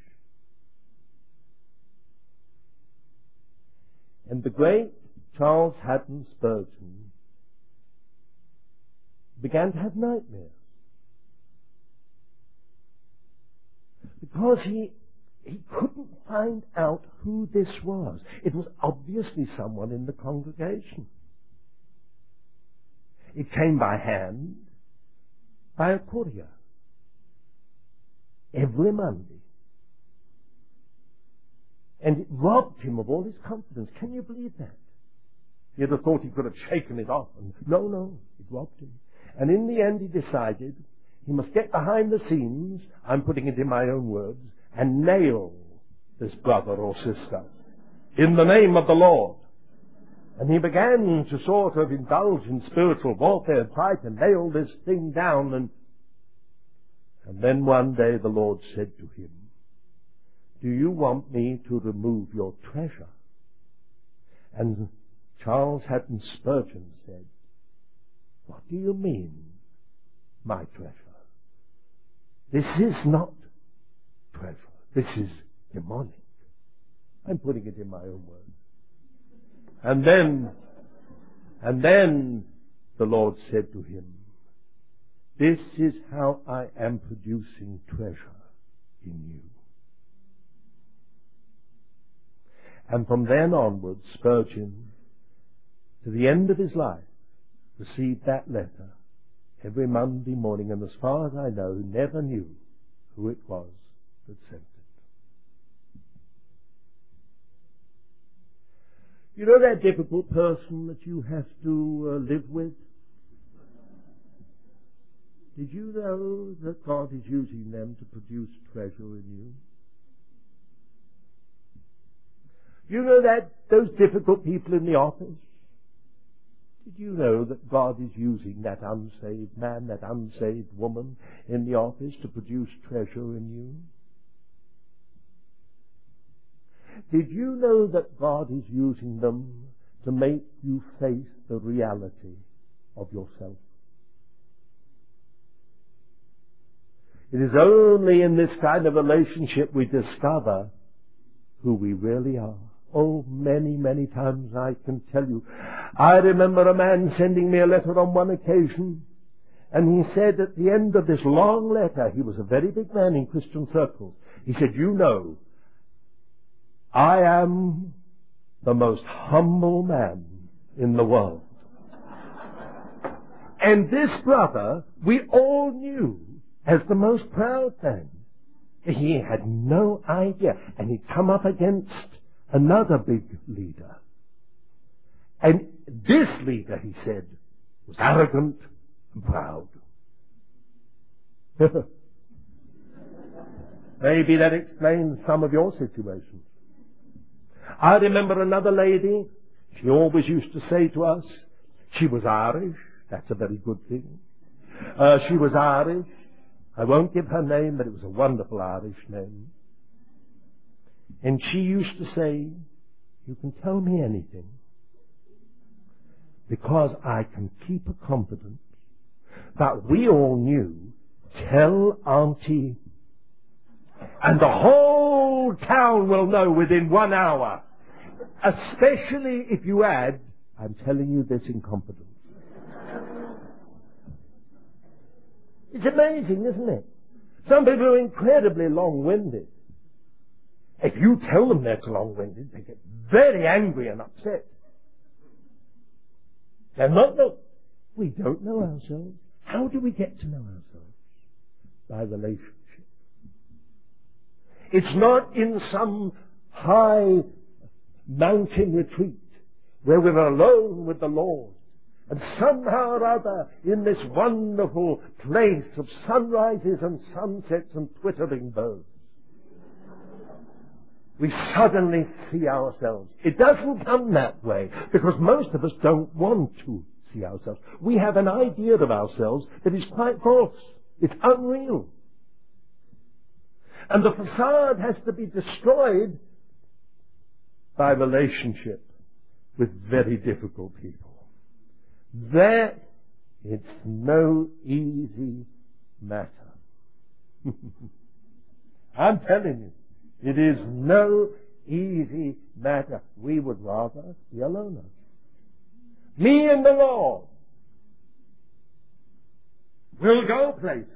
And the great Charles Haddon Spurgeon began to have nightmares. Because he couldn't find out who this was. It was obviously someone in the congregation. It came by hand, by a courier, every Monday. And it robbed him of all his confidence. Can you believe that? He'd have thought he could have shaken it off. And no, it robbed him. And in the end he decided he must get behind the scenes, I'm putting it in my own words, and nail this brother or sister in the name of the Lord. And he began to sort of indulge in spiritual warfare, try to nail this thing down. And then one day the Lord said to him, "Do you want me to remove your treasure?" And Charles Haddon Spurgeon said, "What do you mean, my treasure? This is not treasure. This is demonic." I'm putting it in my own words. And then the Lord said to him, "This is how I am producing treasure in you." And from then onwards, Spurgeon, to the end of his life, received that letter every Monday morning, and as far as I know, never knew who it was that sent it. You know that difficult person that you have to live with? Did you know that God is using them to produce treasure in you? You know that those difficult people in the office? Did you know that God is using that unsaved man, that unsaved woman in the office to produce treasure in you? Did you know that God is using them to make you face the reality of yourself? It is only in this kind of relationship we discover who we really are. Oh, many, many times I can tell you. I remember a man sending me a letter on one occasion, and he said at the end of this long letter, he was a very big man in Christian circles, he said, "You know, I am the most humble man in the world." And this brother, we all knew as the most proud man. He had no idea. And he'd come up against another big leader. And this leader, he said, was arrogant and proud. Maybe that explains some of your situations. I remember another lady, she always used to say to us, she was Irish. That's a very good thing. She was Irish. I won't give her name, but it was a wonderful Irish name. And she used to say, "You can tell me anything, because I can keep a confidence that we all knew, tell Auntie, and the whole town will know within 1 hour. Especially if you add, I'm telling you this in confidence. It's amazing, isn't it? Some people are incredibly long-winded. If you tell them they're long-winded, they get very angry and upset. They're not, we don't know ourselves. How do we get to know ourselves? By relationship. It's not in some high mountain retreat where we're alone with the Lord and somehow or other in this wonderful place of sunrises and sunsets and twittering birds we suddenly see ourselves. It doesn't come that way because most of us don't want to see ourselves. We have an idea of ourselves that is quite false. It's unreal. And the facade has to be destroyed by relationship with very difficult people. That it's no easy matter. I'm telling you, it is no easy matter. We would rather be alone. Me and the Lord. We'll go places.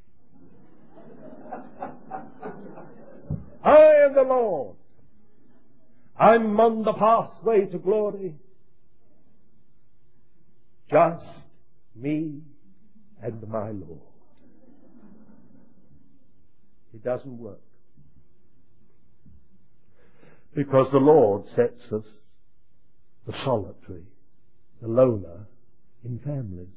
I am the Lord. I'm on the pathway to glory. Just me and my Lord. It doesn't work. Because the Lord sets us, the solitary, the loner, in families.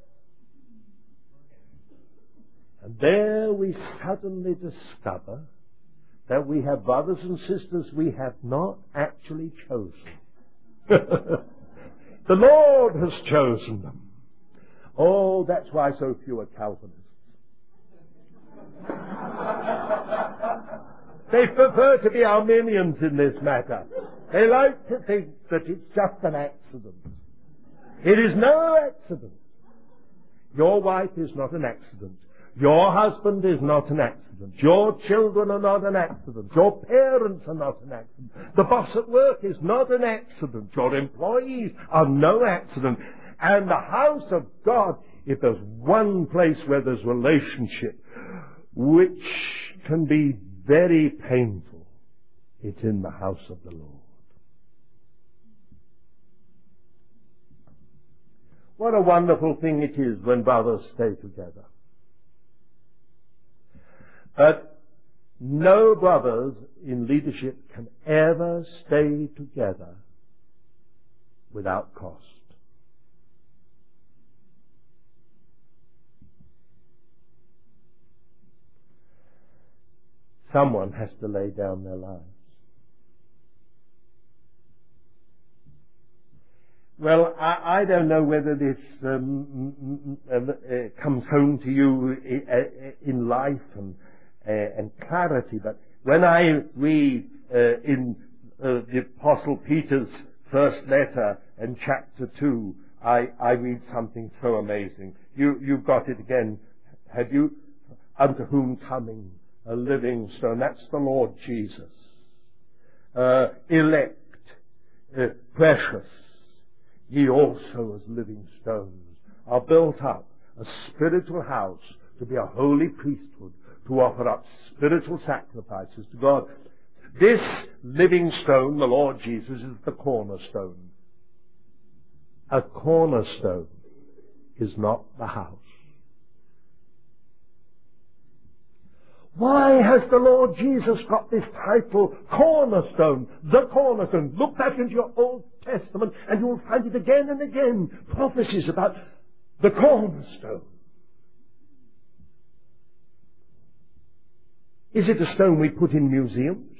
And there we suddenly discover that we have brothers and sisters we have not actually chosen. The Lord has chosen them. Oh, that's why so few are Calvinists. They prefer to be Arminians in this matter. They like to think that it's just an accident. It is no accident. Your wife is not an accident. Your husband is not an accident. Your children are not an accident. Your parents are not an accident. The boss at work is not an accident. Your employees are no accident. And the house of God, if there's one place where there's relationship, which can be very painful, it's in the house of the Lord. What a wonderful thing it is when brothers stay together. But no brothers in leadership can ever stay together without cost. Someone has to lay down their lives. Well, I don't know whether this comes home to you in life and clarity, but when I read in the Apostle Peter's first letter in chapter 2, I read something so amazing. You've got it again, have you? Unto whom coming a living stone. That's the Lord Jesus. Elect, precious, ye also as living stones are built up a spiritual house to be a holy priesthood, to offer up spiritual sacrifices to God. This living stone, the Lord Jesus, is the cornerstone. A cornerstone is not the house. Why has the Lord Jesus got this title, Cornerstone? The Cornerstone. Look back into your Old Testament and you'll find it again and again. Prophecies about the cornerstone. Is it a stone we put in museums?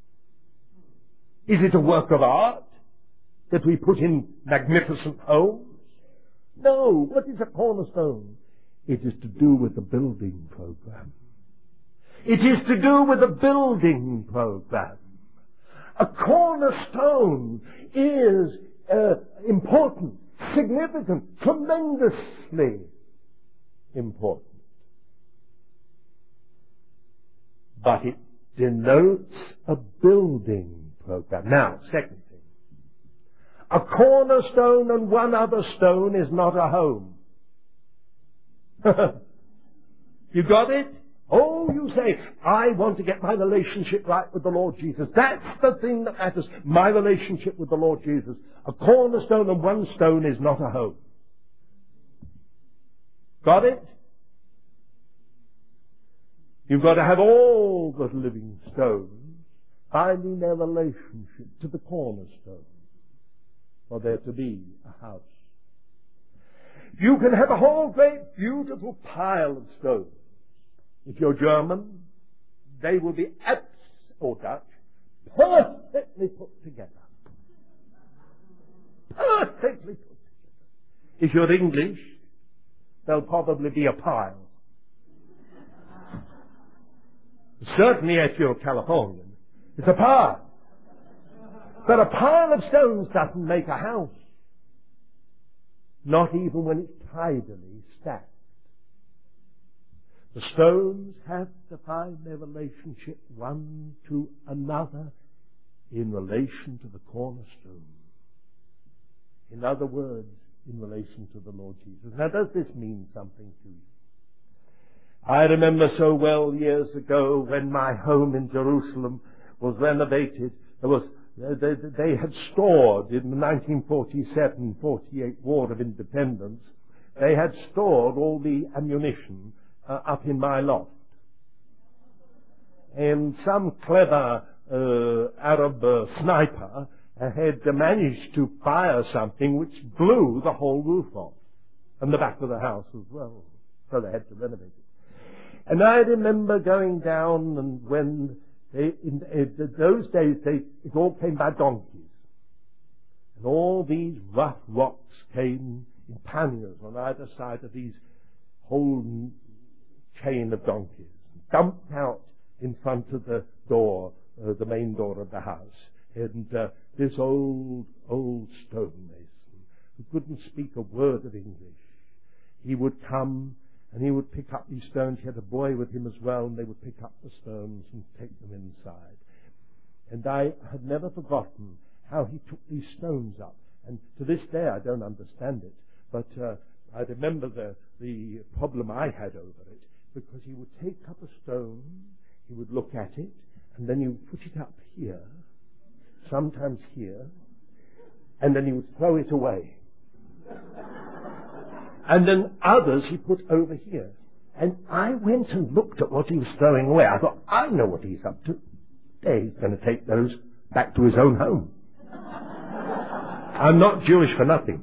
Is it a work of art that we put in magnificent homes? No. What is a cornerstone? It is to do with the building program. It is to do with the building program. A cornerstone is important significant, tremendously important. But it denotes a building program. Now, second thing. A cornerstone and one other stone is not a home. You got it? Oh, you say, I want to get my relationship right with the Lord Jesus. That's the thing that matters. My relationship with the Lord Jesus. A cornerstone and one stone is not a home. Got it? You've got to have all the living stones finding their relationship to the cornerstone for there to be a house. You can have a whole great beautiful pile of stones. If you're German, they will be or Dutch, perfectly put together. Perfectly put together. If you're English, they'll probably be a pile. Certainly if you're Californian, it's a pile. But a pile of stones doesn't make a house. Not even when it's tidily stacked. The stones have to find their relationship one to another in relation to the cornerstone. In other words, in relation to the Lord Jesus. Now, does this mean something to you? I remember so well years ago when my home in Jerusalem was renovated. They had stored in the 1947-48 War of Independence, they had stored all the ammunition up in my loft. And some clever Arab sniper had managed to fire something which blew the whole roof off, and the back of the house as well. So they had to renovate it. And I remember going down, and when in those days it all came by donkeys, and all these rough rocks came in panniers on either side of these whole chain of donkeys, dumped out in front of the door, the main door of the house. And this old stonemason, who couldn't speak a word of English, he would come and he would pick up these stones. He had a boy with him as well, and they would pick up the stones and take them inside. And I had never forgotten how he took these stones up. And to this day I don't understand it, but I remember the problem I had over it, because he would take up a stone, he would look at it, and then he would put it up here, sometimes here, and then he would throw it away. And then others he put over here. And I went and looked at what he was throwing away. I thought, I know what he's up to. He's going to take those back to his own home. I'm not Jewish for nothing.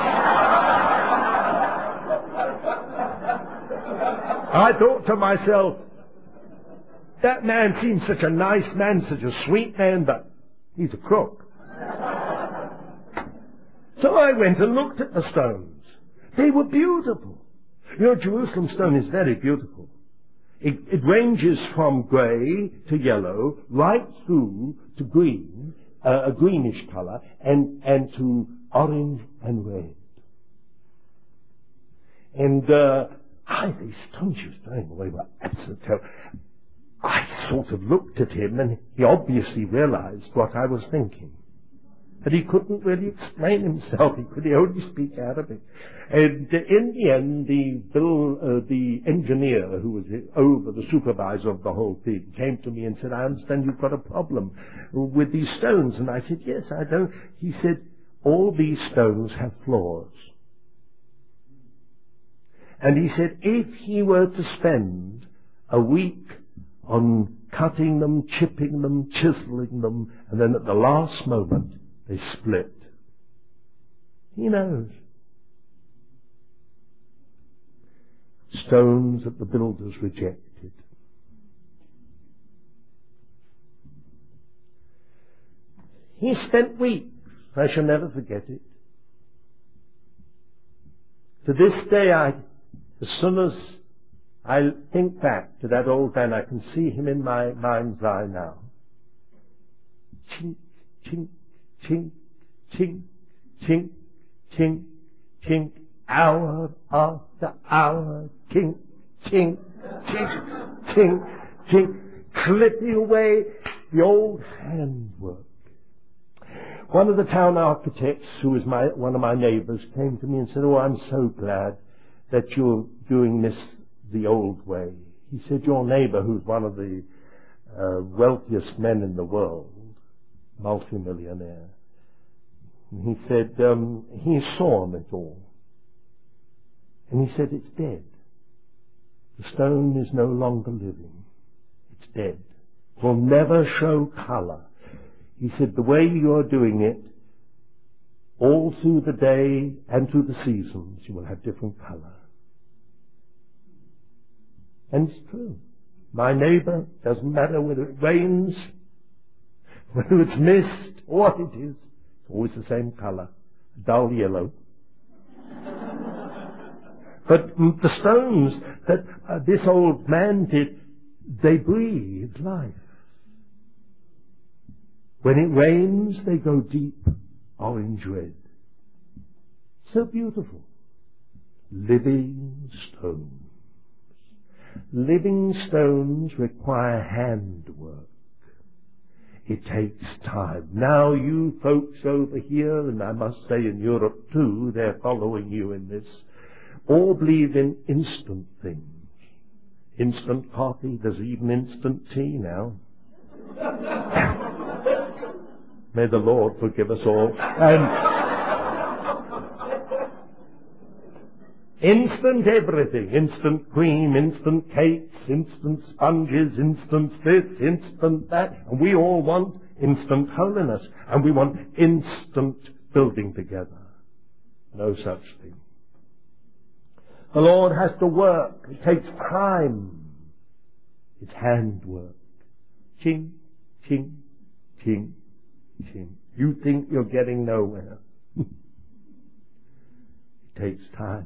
I thought to myself, that man seems such a nice man, such a sweet man, but he's a crook. So I went and looked at the stones. They were beautiful. You know, Jerusalem stone is very beautiful. It ranges from grey to yellow, right through to green, a greenish colour, and to orange and red. And these stones she was throwing away were absolutely terrible. I sort of looked at him, and he obviously realized what I was thinking. But he couldn't really explain himself. He could only speak Arabic. And in the end, the engineer who was the supervisor of the whole thing, came to me and said, I understand you've got a problem with these stones. And I said, yes, I don't. He said, all these stones have flaws. And he said, if he were to spend a week on cutting them, chipping them, chiseling them, and then at the last moment, they split. He knows. Stones that the builders rejected. He spent weeks. I shall never forget it. To this day, as soon as I think back to that old man, I can see him in my mind's eye now. Chink, chink, chink, chink, chink, chink, chink, hour after hour, chink, chink, chink, chink, chink, clipping away the old handwork. One of the town architects, who was one of my neighbours, came to me and said, "Oh, I'm so glad that you're doing this the old way." He said, "Your neighbour, who's one of the wealthiest men in the world, multimillionaire," he said, he saw it all. And he said, "It's dead. The stone is no longer living. It's dead. It will never show colour." He said, "The way you're doing it, all through the day and through the seasons, you will have different colour." And it's true. My neighbour, doesn't matter whether it rains, whether it's mist, or what it is, it's always the same colour, dull yellow. But the stones that this old man did, they breathe life. When it rains, they go deep orange red. So beautiful. Living stones. Living stones require handwork. It takes time. Now you folks over here, and I must say in Europe too, they're following you in this, all believe in instant things. Instant coffee, there's even instant tea now. May the Lord forgive us all. Instant everything. Instant cream, instant cakes, instant sponges, instant this, instant that. And we all want instant holiness. And we want instant building together. No such thing. The Lord has to work. It takes time. It's handwork. Ching, ching, ching, ching. You think you're getting nowhere. It takes time.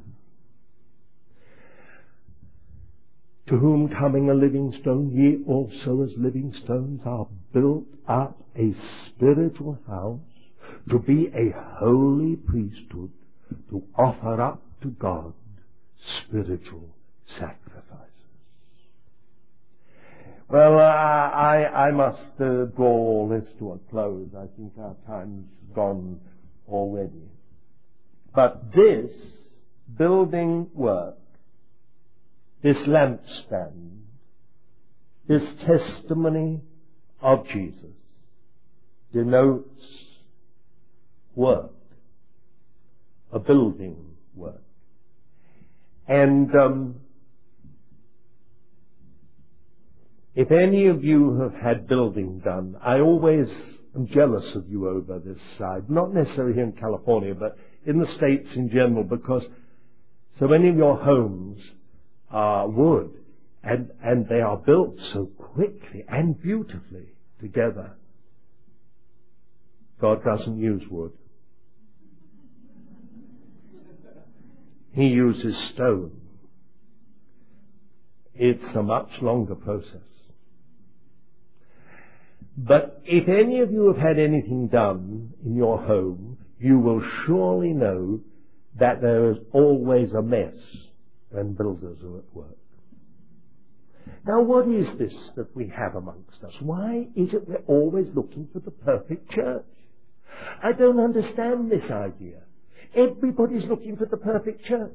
To whom coming a living stone, ye also as living stones are built up a spiritual house, to be a holy priesthood, to offer up to God spiritual sacrifices. Well, I must draw all this to a close. I think our time's gone already. But this building work, this lampstand, this testimony of Jesus, denotes work, a building work. And if any of you have had building done, I always am jealous of you over this side, not necessarily here in California, but in the States in general, because so many of your homes are wood, and they are built so quickly and beautifully together. God doesn't use wood. He uses stone. It's a much longer process. But if any of you have had anything done in your home, you will surely know that there is always a mess when builders are at work. Now, what is this that we have amongst us? Why is it we're always looking for the perfect church? I don't understand this idea. Everybody's looking for the perfect church.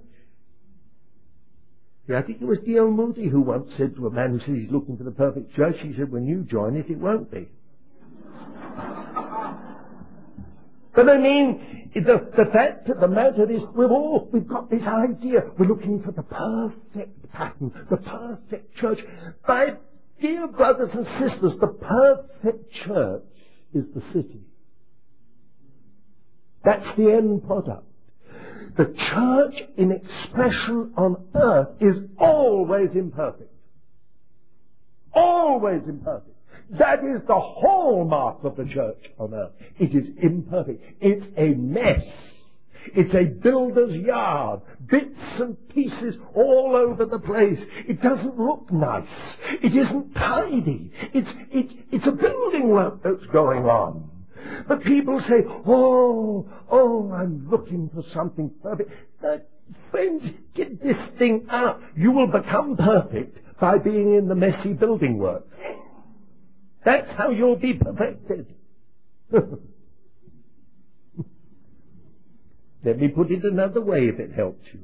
Yeah, I think it was D.L. Moody who once said to a man who said he's looking for the perfect church, he said, "When you join it, it won't be." But I mean, the fact of the matter is, we've got this idea. We're looking for the perfect pattern, the perfect church. My dear brothers and sisters, the perfect church is the city. That's the end product. The church in expression on earth is always imperfect. Always imperfect. That is the hallmark of the church on earth. It is imperfect. It's a mess. It's a builder's yard. Bits and pieces all over the place. It doesn't look nice. It isn't tidy. It's a building work that's going on. But people say, oh, I'm looking for something perfect. Friends, get this thing out. You will become perfect by being in the messy building work. That's how you'll be perfected. Let me put it another way if it helps you.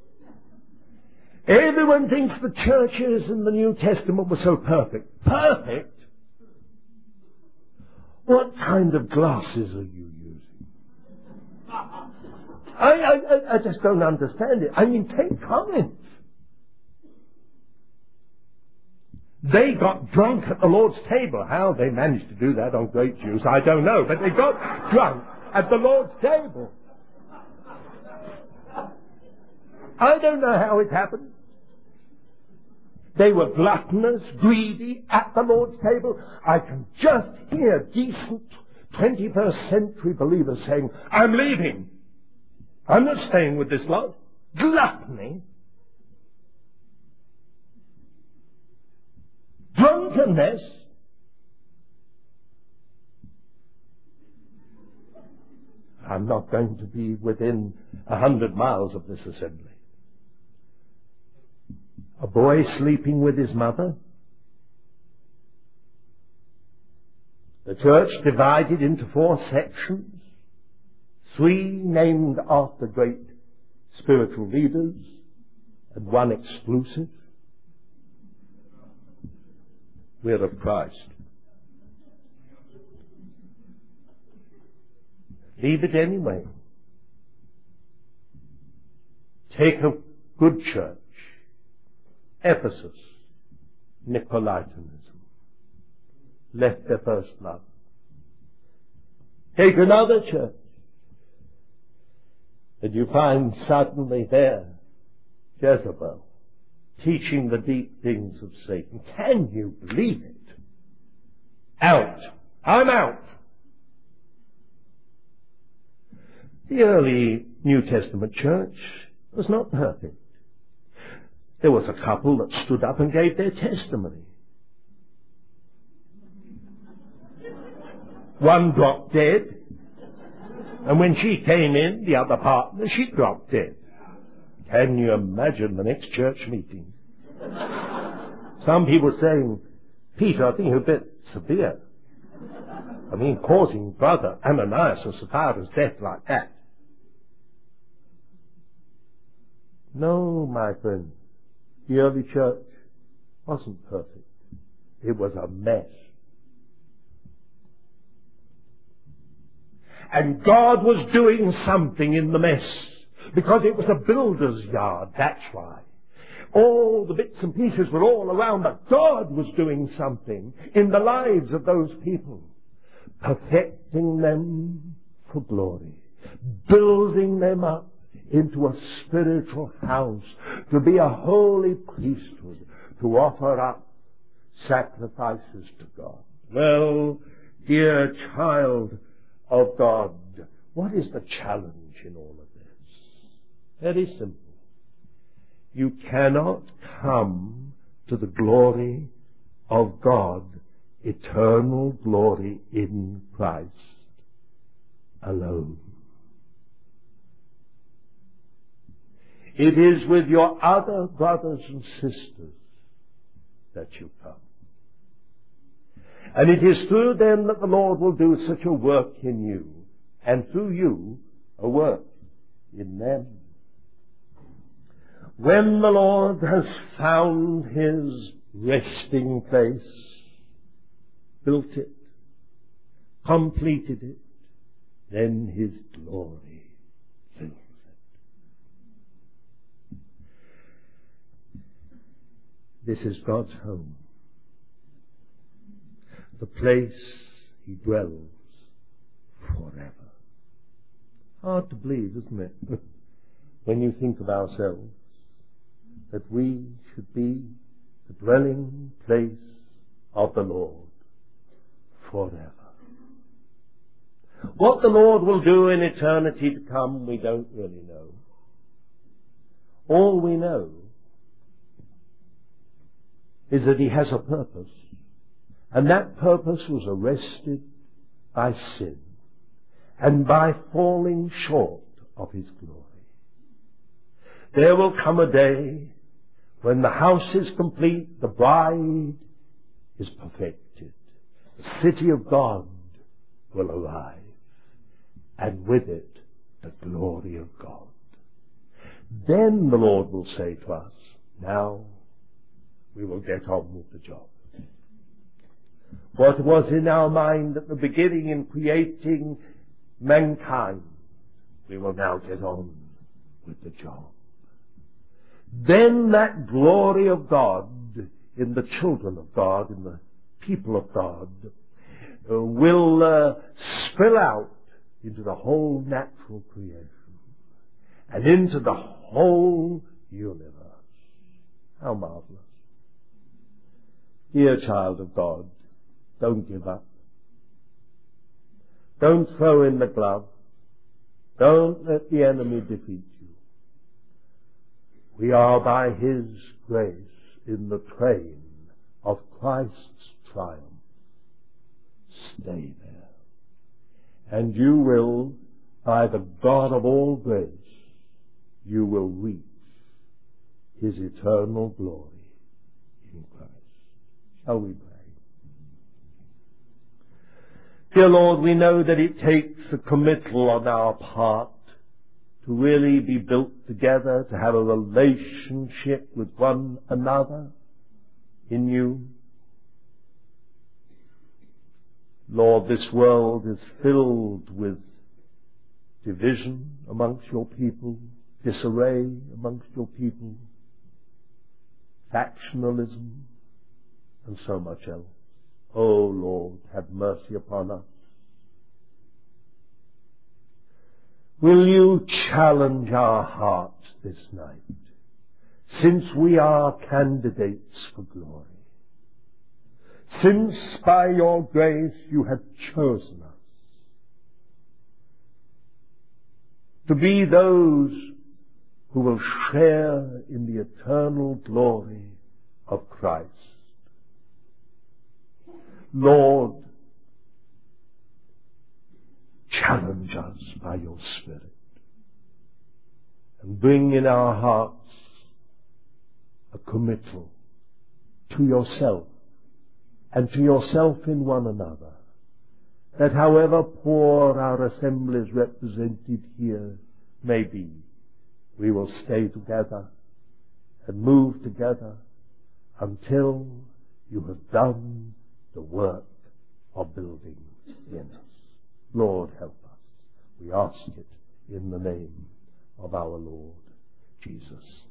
Everyone thinks the churches in the New Testament were so perfect. Perfect? What kind of glasses are you using? I just don't understand it. I mean, take Corinth. They got drunk at the Lord's table. How they managed to do that on grape juice, I don't know. But they got drunk at the Lord's table. I don't know how it happened. They were gluttonous, greedy at the Lord's table. I can just hear decent 21st century believers saying, I'm leaving. I'm not staying with this lot. Gluttony. Drunkenness. I'm not going to be within 100 miles of this assembly. A boy sleeping with his mother. The church divided into 4 sections, 3 named after great spiritual leaders, and 1 exclusive. We're of Christ. Leave it anyway. Take a good church. Ephesus, Nicolaitanism, left their first love. Take another church, and you find suddenly there Jezebel teaching the deep things of Satan. Can you believe it? Out. I'm out. The early New Testament church was not perfect. There was a couple that stood up and gave their testimony. One dropped dead, and when she came in, the other partner, she dropped dead. Can you imagine the next church meeting? Some people saying, Peter, I think you're a bit severe. I mean, causing brother Ananias and Sapphira's death like that. No, my friend. The early church wasn't perfect. It was a mess. And God was doing something in the mess. Because it was a builder's yard, that's why. All the bits and pieces were all around, but God was doing something in the lives of those people. Perfecting them for glory. Building them up into a spiritual house, to be a holy priesthood, to offer up sacrifices to God. Well, dear child of God, what is the challenge in all of this? Very simple. You cannot come to the glory of God, eternal glory in Christ, alone. It is with your other brothers and sisters that you come. And it is through them that the Lord will do such a work in you, and through you a work in them. When the Lord has found His resting place, built it, completed it, then His glory fills it. This is God's home. The place He dwells forever. Hard to believe, isn't it? When you think of ourselves, that we should be the dwelling place of the Lord forever. What the Lord will do in eternity to come, we don't really know. All we know is that He has a purpose. And that purpose was arrested by sin. and by falling short of his glory. There will come a day when the house is complete, the bride is perfected, the city of God will arrive, and with it the glory of God. Then the Lord will say to us, now we will get on with the job. What was in our mind at the beginning in creating mankind, we will now get on with the job. Then that glory of God in the children of God, in the people of God, will spill out into the whole natural creation and into the whole universe. How marvelous. Dear child of God, don't give up. Don't throw in the glove. Don't let the enemy defeat you. We are by his grace in the train of Christ's triumph. Stay there. And you will, by the God of all grace, you will reach his eternal glory in Christ. Shall we pray? Dear Lord, we know that it takes a committal on our part to really be built together, to have a relationship with one another in you. Lord, this world is filled with division amongst your people, disarray amongst your people, factionalism, and so much else. Oh Lord, have mercy upon us. Will you challenge our hearts this night, since we are candidates for glory? Since by your grace you have chosen us to be those who will share in the eternal glory of Christ. Lord, challenge us by your Spirit and bring in our hearts a committal to yourself and to yourself in one another, that however poor our assemblies represented here may be, we will stay together and move together until you have done the work of building in us. Lord, help us. We ask it in the name of our Lord Jesus.